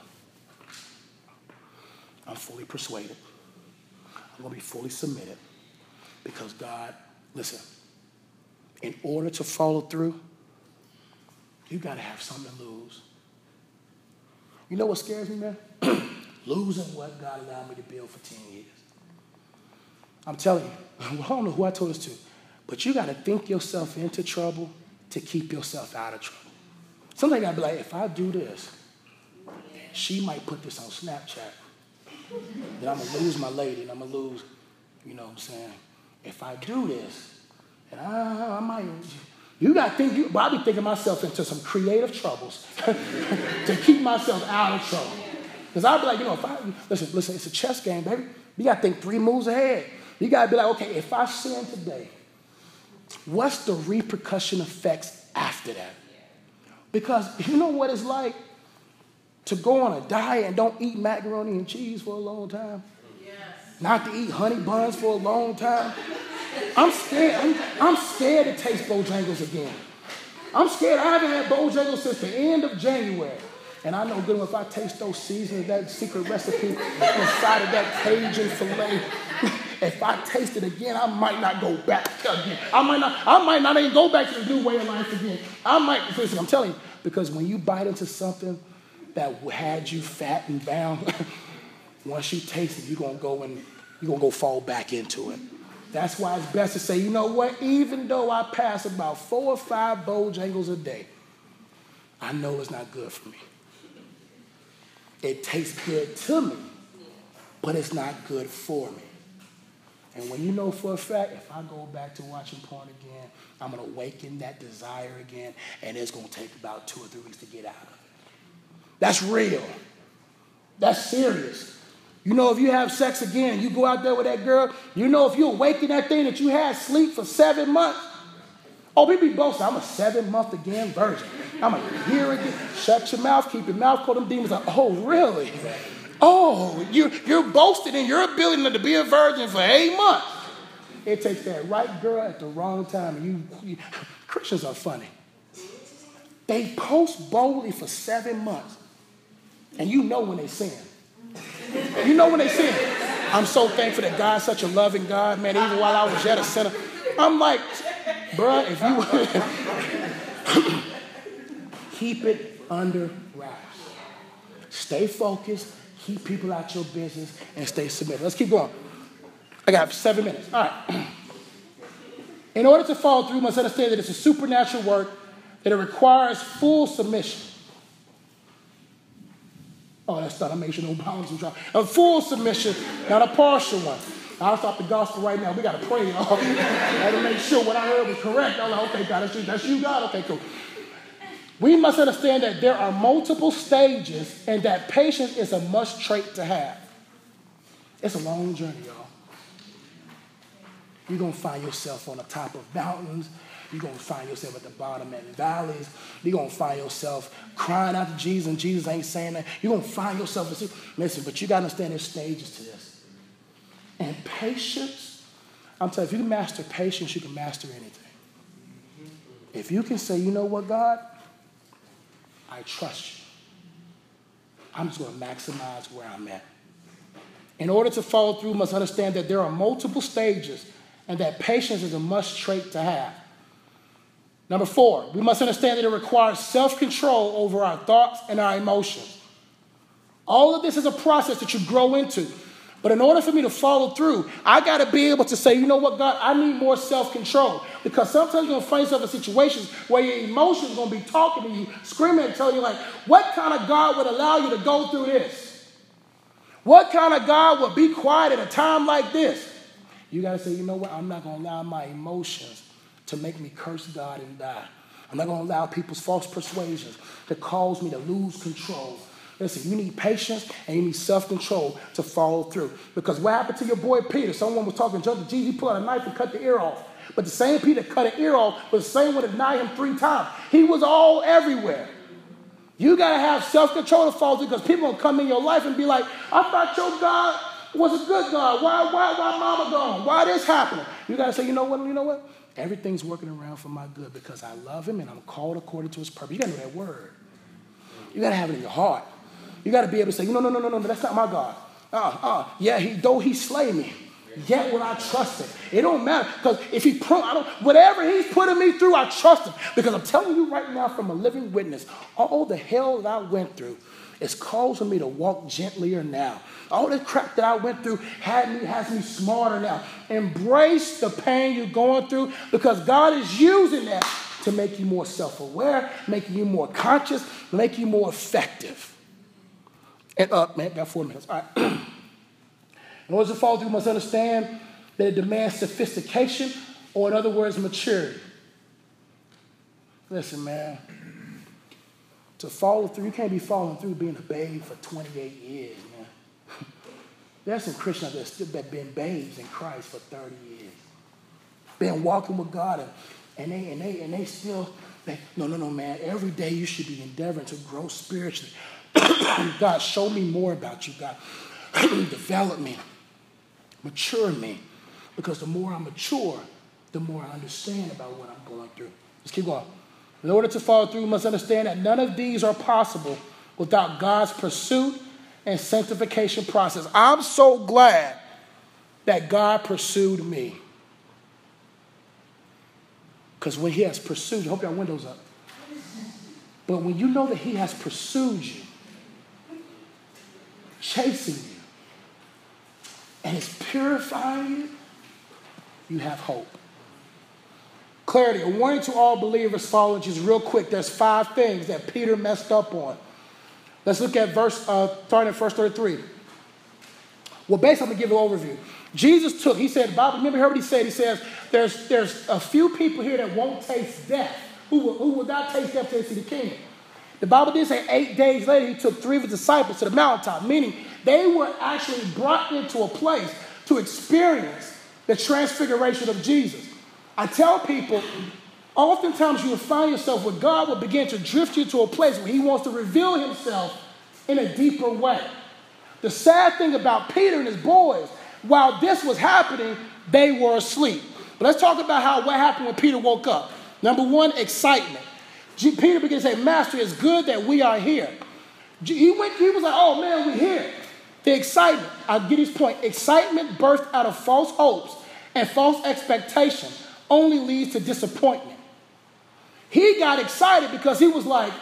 I'm fully persuaded. I'm going to be fully submitted. Because God, listen, in order to follow through, you got to have something to lose. You know what scares me, man? Losing what God allowed me to build for 10 years. I'm telling you, I don't know who I told this to, but you got to think yourself into trouble to keep yourself out of trouble. Sometimes you got to be like, if I do this, she might put this on Snapchat. Then I'm going to lose my lady, and I'm going to lose, you know what I'm saying? If I do this, and I might... You got to think, but I be thinking myself into some creative troubles to keep myself out of trouble. Because I'll be like, if I, listen, it's a chess game, baby. You got to think 3 moves ahead. You got to be like, okay, if I sin today, what's the repercussion effects after that? Because you know what it's like to go on a diet and don't eat macaroni and cheese for a long time? Yes. Not to eat honey buns for a long time? I'm scared. I'm scared to taste Bojangles again. I'm scared. I haven't had Bojangles since the end of January. And I know good if I taste those seasonings, that secret recipe inside of that Cajun filet, if I taste it again, I might not go back again. I might not even go back to the new way of life again. Listen, I'm telling you, because when you bite into something that had you fat and bound, once you taste it, you're gonna go fall back into it. That's why it's best to say, you know what? Even though I pass about 4 or 5 Bojangles a day, I know it's not good for me. It tastes good to me, but it's not good for me. And when you know for a fact, if I go back to watching porn again, I'm going to awaken that desire again, and it's going to take about 2 or 3 weeks to get out of it. That's real. That's serious. You know, if you have sex again, you go out there with that girl, you know if you awaken that thing that you had sleep for 7 months, oh, we be boasting, I'm a 7-month again virgin. I'm a year again. Shut your mouth, keep your mouth closed. Them demons like, oh, really? Oh, you're boasting in your ability to be a virgin for 8 months. It takes that right girl at the wrong time. Christians are funny. They post boldly for 7 months, and you know when they sin. You know when they sin. I'm so thankful that God's such a loving God, man. Even while I was yet a sinner, I'm like, bruh, if you keep it under wraps. Stay focused, keep people out your business, and stay submitted. Let's keep going. I got 7 minutes. All right. In order to follow through, you must understand that it's a supernatural work, that it requires full submission. Oh, that's not, I made sure no bounds were dropped. A full submission, not a partial one. I'll stop the gospel right now. We got to pray, y'all. I had to make sure what I heard was correct. I was like, okay, God, that's you, God? Okay, cool. We must understand that there are multiple stages and that patience is a must trait to have. It's a long journey, y'all. You're going to find yourself on the top of mountains. You're going to find yourself at the bottom in valleys. You're going to find yourself crying out to Jesus and Jesus ain't saying that. You're going to find yourself, listen, but you got to understand there's stages to this. And patience, I'm telling you, if you can master patience, you can master anything. If you can say, you know what, God, I trust you. I'm just going to maximize where I'm at. In order to follow through, you must understand that there are multiple stages and that patience is a must trait to have. Number 4, we must understand that it requires self-control over our thoughts and our emotions. All of this is a process that you grow into. But in order for me to follow through, I got to be able to say, you know what, God, I need more self-control. Because sometimes you're going to find yourself in situations where your emotions are going to be talking to you, screaming and telling you, like, what kind of God would allow you to go through this? What kind of God would be quiet at a time like this? You got to say, you know what, I'm not going to allow my emotions to make me curse God and die. I'm not going to allow people's false persuasions to cause me to lose control. Listen, you need patience and you need self-control to follow through. Because what happened to your boy Peter? Someone was talking to Jesus. He pulled out a knife and cut the ear off. But the same Peter cut an ear off was the same one that denied him 3 times. He was all everywhere. You got to have self-control to follow through, because people will come in your life and be like, I thought your God was a good God. Why mama gone? Why this happening? You got to say, you know what? Everything's working around for my good because I love him and I'm called according to his purpose. You got to know that word. You got to have it in your heart. You got to be able to say, no, that's not my God. Though he slay me, yet will I trust him. It don't matter, because if whatever he's putting me through, I trust him. Because I'm telling you right now from a living witness, all the hell that I went through is causing me to walk gentlier now. All the crap that I went through has me smarter now. Embrace the pain you're going through, because God is using that to make you more self-aware, making you more conscious, make you more effective. And got 4 minutes. All right. In order to follow through, you must understand that it demands sophistication, or in other words, maturity. Listen, man. To follow through, you can't be following through being a babe for 28 years, man. There's some Christians that have been babes in Christ for 30 years. Been walking with God, and they still, no, man. Every day you should be endeavoring to grow spiritually. God, show me more about you, God. Develop me. Mature me. Because the more I mature, the more I understand about what I'm going through. Let's keep going. In order to follow through, you must understand that none of these are possible without God's pursuit and sanctification process. I'm so glad that God pursued me. Because when he has pursued you, I hope your window's up. But when you know that he has pursued you, chasing you, and it's purifying you, you have hope. Clarity, a warning to all believers following Jesus real quick. There's 5 things that Peter messed up on. Let's look at starting at verse 33. Well, basically, I'm going to give an overview. Jesus he said, Bible, remember what he said? He says, there's a few people here that won't taste death, who will not taste death till they see the kingdom. The Bible did say 8 days later, he took 3 of his disciples to the mountaintop, meaning they were actually brought into a place to experience the transfiguration of Jesus. I tell people, oftentimes you will find yourself where God will begin to drift you to a place where he wants to reveal himself in a deeper way. The sad thing about Peter and his boys, while this was happening, they were asleep. But let's talk about what happened when Peter woke up. Number 1, excitement. Peter began to say, Master, it's good that we are here. He was like, oh man, we're here. The excitement, I'll get his point. Excitement birthed out of false hopes and false expectation only leads to disappointment. He got excited because he was like,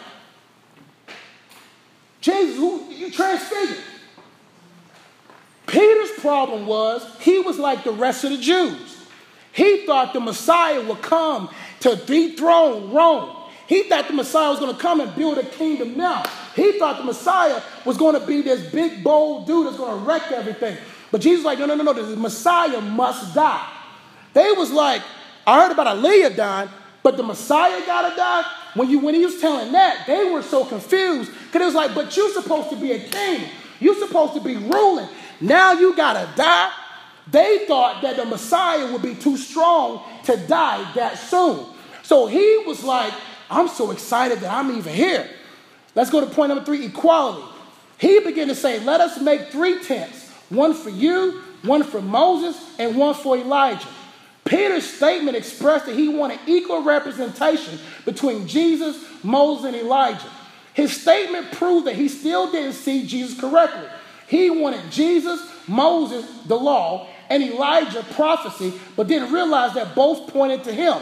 Jesus, you transfigured. Peter's problem was he was like the rest of the Jews. He thought the Messiah would come to dethrone Rome. He thought the Messiah was going to come and build a kingdom now. He thought the Messiah was going to be this big, bold dude that's going to wreck everything. But Jesus was like, no, the Messiah must die. They was like, I heard about Aaliyah dying, but the Messiah got to die? When he was telling that, they were so confused, because it was like, but you're supposed to be a king. You're supposed to be ruling. Now you got to die? They thought that the Messiah would be too strong to die that soon. So he was like, I'm so excited that I'm even here. Let's go to point number 3, equality. He began to say, let us make 3 tents, one for you, one for Moses, and one for Elijah. Peter's statement expressed that he wanted equal representation between Jesus, Moses, and Elijah. His statement proved that he still didn't see Jesus correctly. He wanted Jesus, Moses, the law, and Elijah, prophecy, but didn't realize that both pointed to him.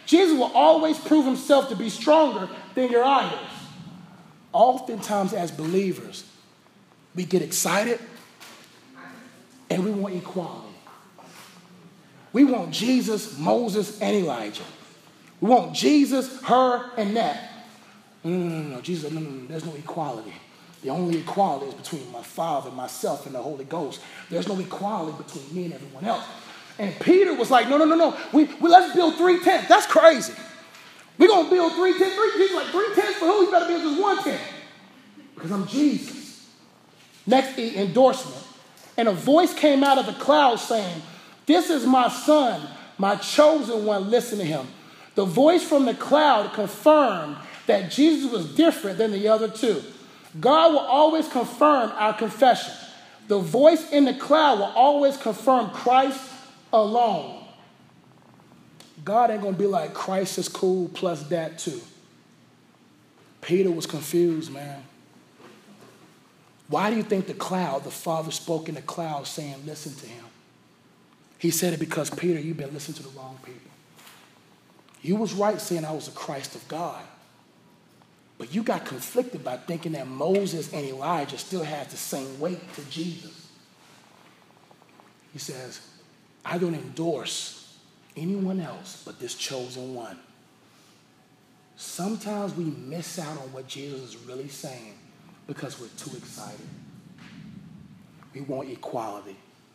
Jesus will always prove himself to be stronger than your idols. Oftentimes as believers, we get excited and we want equality. We want Jesus, Moses, and Elijah. We want Jesus, her, and that. No, Jesus, no, there's no equality. The only equality is between my Father, myself, and the Holy Ghost. There's no equality between me and everyone else. And Peter was like, no. Let's build 3 tents. That's crazy. We're going to build 3 tents. He's like, 3 tents for who? You better build just 1 tent. Because I'm Jesus. Next endorsement. And a voice came out of the cloud saying, this is my son, my chosen one. Listen to him. The voice from the cloud confirmed that Jesus was different than the other two. God will always confirm our confession. The voice in the cloud will always confirm Christ alone. God ain't going to be like, Christ is cool plus that too. Peter was confused, man. Why do you think the cloud, the Father spoke in the cloud saying, listen to him? He said it because, Peter, you've been listening to the wrong people. You was right saying I was the Christ of God. But you got conflicted by thinking that Moses and Elijah still had the same weight to Jesus. He says, I don't endorse anyone else but this chosen one. Sometimes we miss out on what Jesus is really saying because we're too excited. We want equality.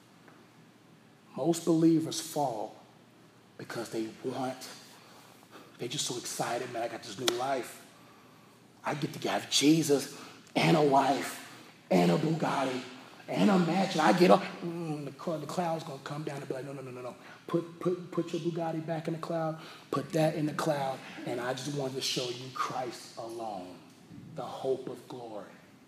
Most believers fall because they're just so excited, man, I got this new life. I get to have Jesus and a wife and a Bugatti and a mansion. I get up, the cloud's going to come down and be like, no. Put your Bugatti back in the cloud. Put that in the cloud. And I just wanted to show you Christ alone, the hope of glory.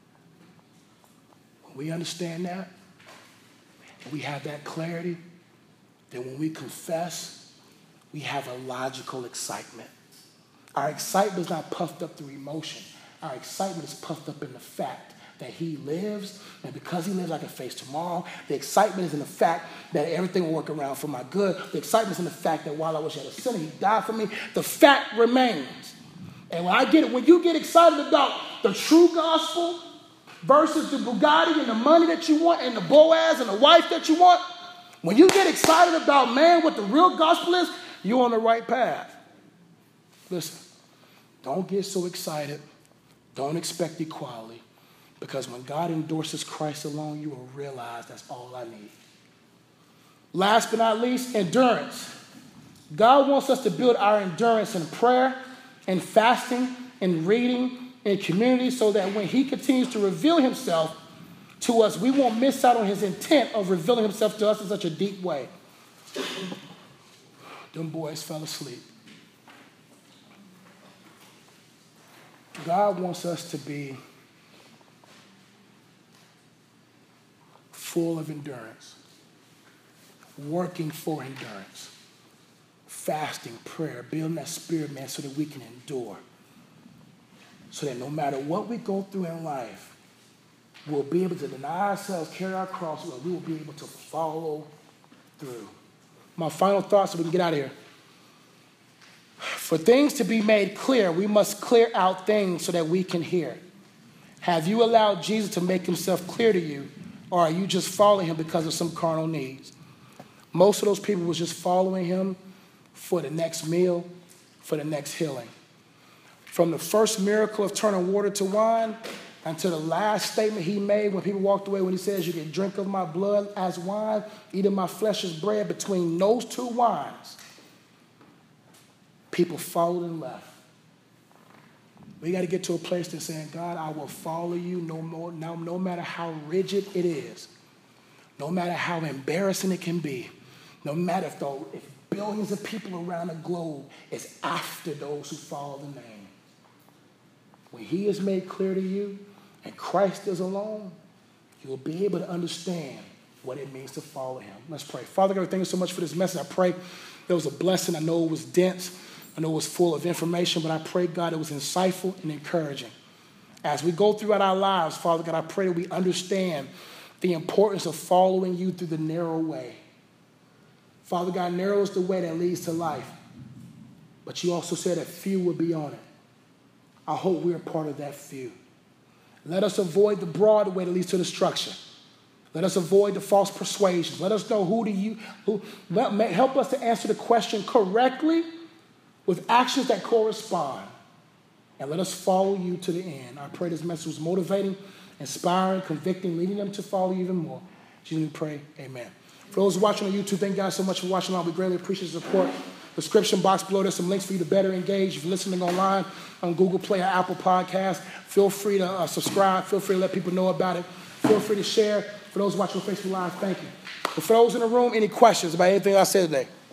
When we understand that, and we have that clarity, then when we confess, we have a logical excitement. Our excitement is not puffed up through emotion. Our excitement is puffed up in the fact that he lives, and because he lives, I can face tomorrow. The excitement is in the fact that everything will work around for my good. The excitement is in the fact that while I was yet a sinner, he died for me. The fact remains. And when you get excited about the true gospel versus the Bugatti and the money that you want and the Boaz and the wife that you want, when you get excited about, man, what the real gospel is, you're on the right path. Listen, don't get so excited. Don't expect equality. Because when God endorses Christ alone, you will realize that's all I need. Last but not least, endurance. God wants us to build our endurance in prayer and fasting and reading and community so that when he continues to reveal himself to us, we won't miss out on his intent of revealing himself to us in such a deep way. Them boys fell asleep. God wants us to be full of endurance, working for endurance, fasting, prayer, building that spirit, man, so that we can endure. So that no matter what we go through in life, we'll be able to deny ourselves, carry our cross, or we will be able to follow through. My final thoughts so we can get out of here. For things to be made clear, we must clear out things so that we can hear. Have you allowed Jesus to make himself clear to you, or are you just following him because of some carnal needs? Most of those people was just following him for the next meal, for the next healing. From the first miracle of turning water to wine until the last statement he made when people walked away when he says, you can drink of my blood as wine, eat of my flesh as bread. Between those two wines, people followed and left. We got to get to a place that's saying, God, I will follow you no matter how rigid it is, no matter how embarrassing it can be, no matter if billions of people around the globe is after those who follow the name. When he is made clear to you and Christ is alone, you will be able to understand what it means to follow him. Let's pray. Father God, thank you so much for this message. I pray it was a blessing. I know it was dense. I know it was full of information, but I pray, God, it was insightful and encouraging. As we go throughout our lives, Father God, I pray that we understand the importance of following you through the narrow way. Father God, narrow is the way that leads to life. But you also said that few would be on it. I hope we're a part of that few. Let us avoid the broad way that leads to destruction. Let us avoid the false persuasions. Let us know help us to answer the question correctly with actions that correspond. And let us follow you to the end. I pray this message was motivating, inspiring, convicting, leading them to follow you even more. In Jesus' name we pray, amen. For those watching on YouTube, thank you guys so much for watching along. We greatly appreciate the support. Description box below, there's some links for you to better engage. If you're listening online on Google Play or Apple Podcasts, feel free to subscribe. Feel free to let people know about it. Feel free to share. For those watching on Facebook Live, thank you. But for those in the room, any questions about anything I said today?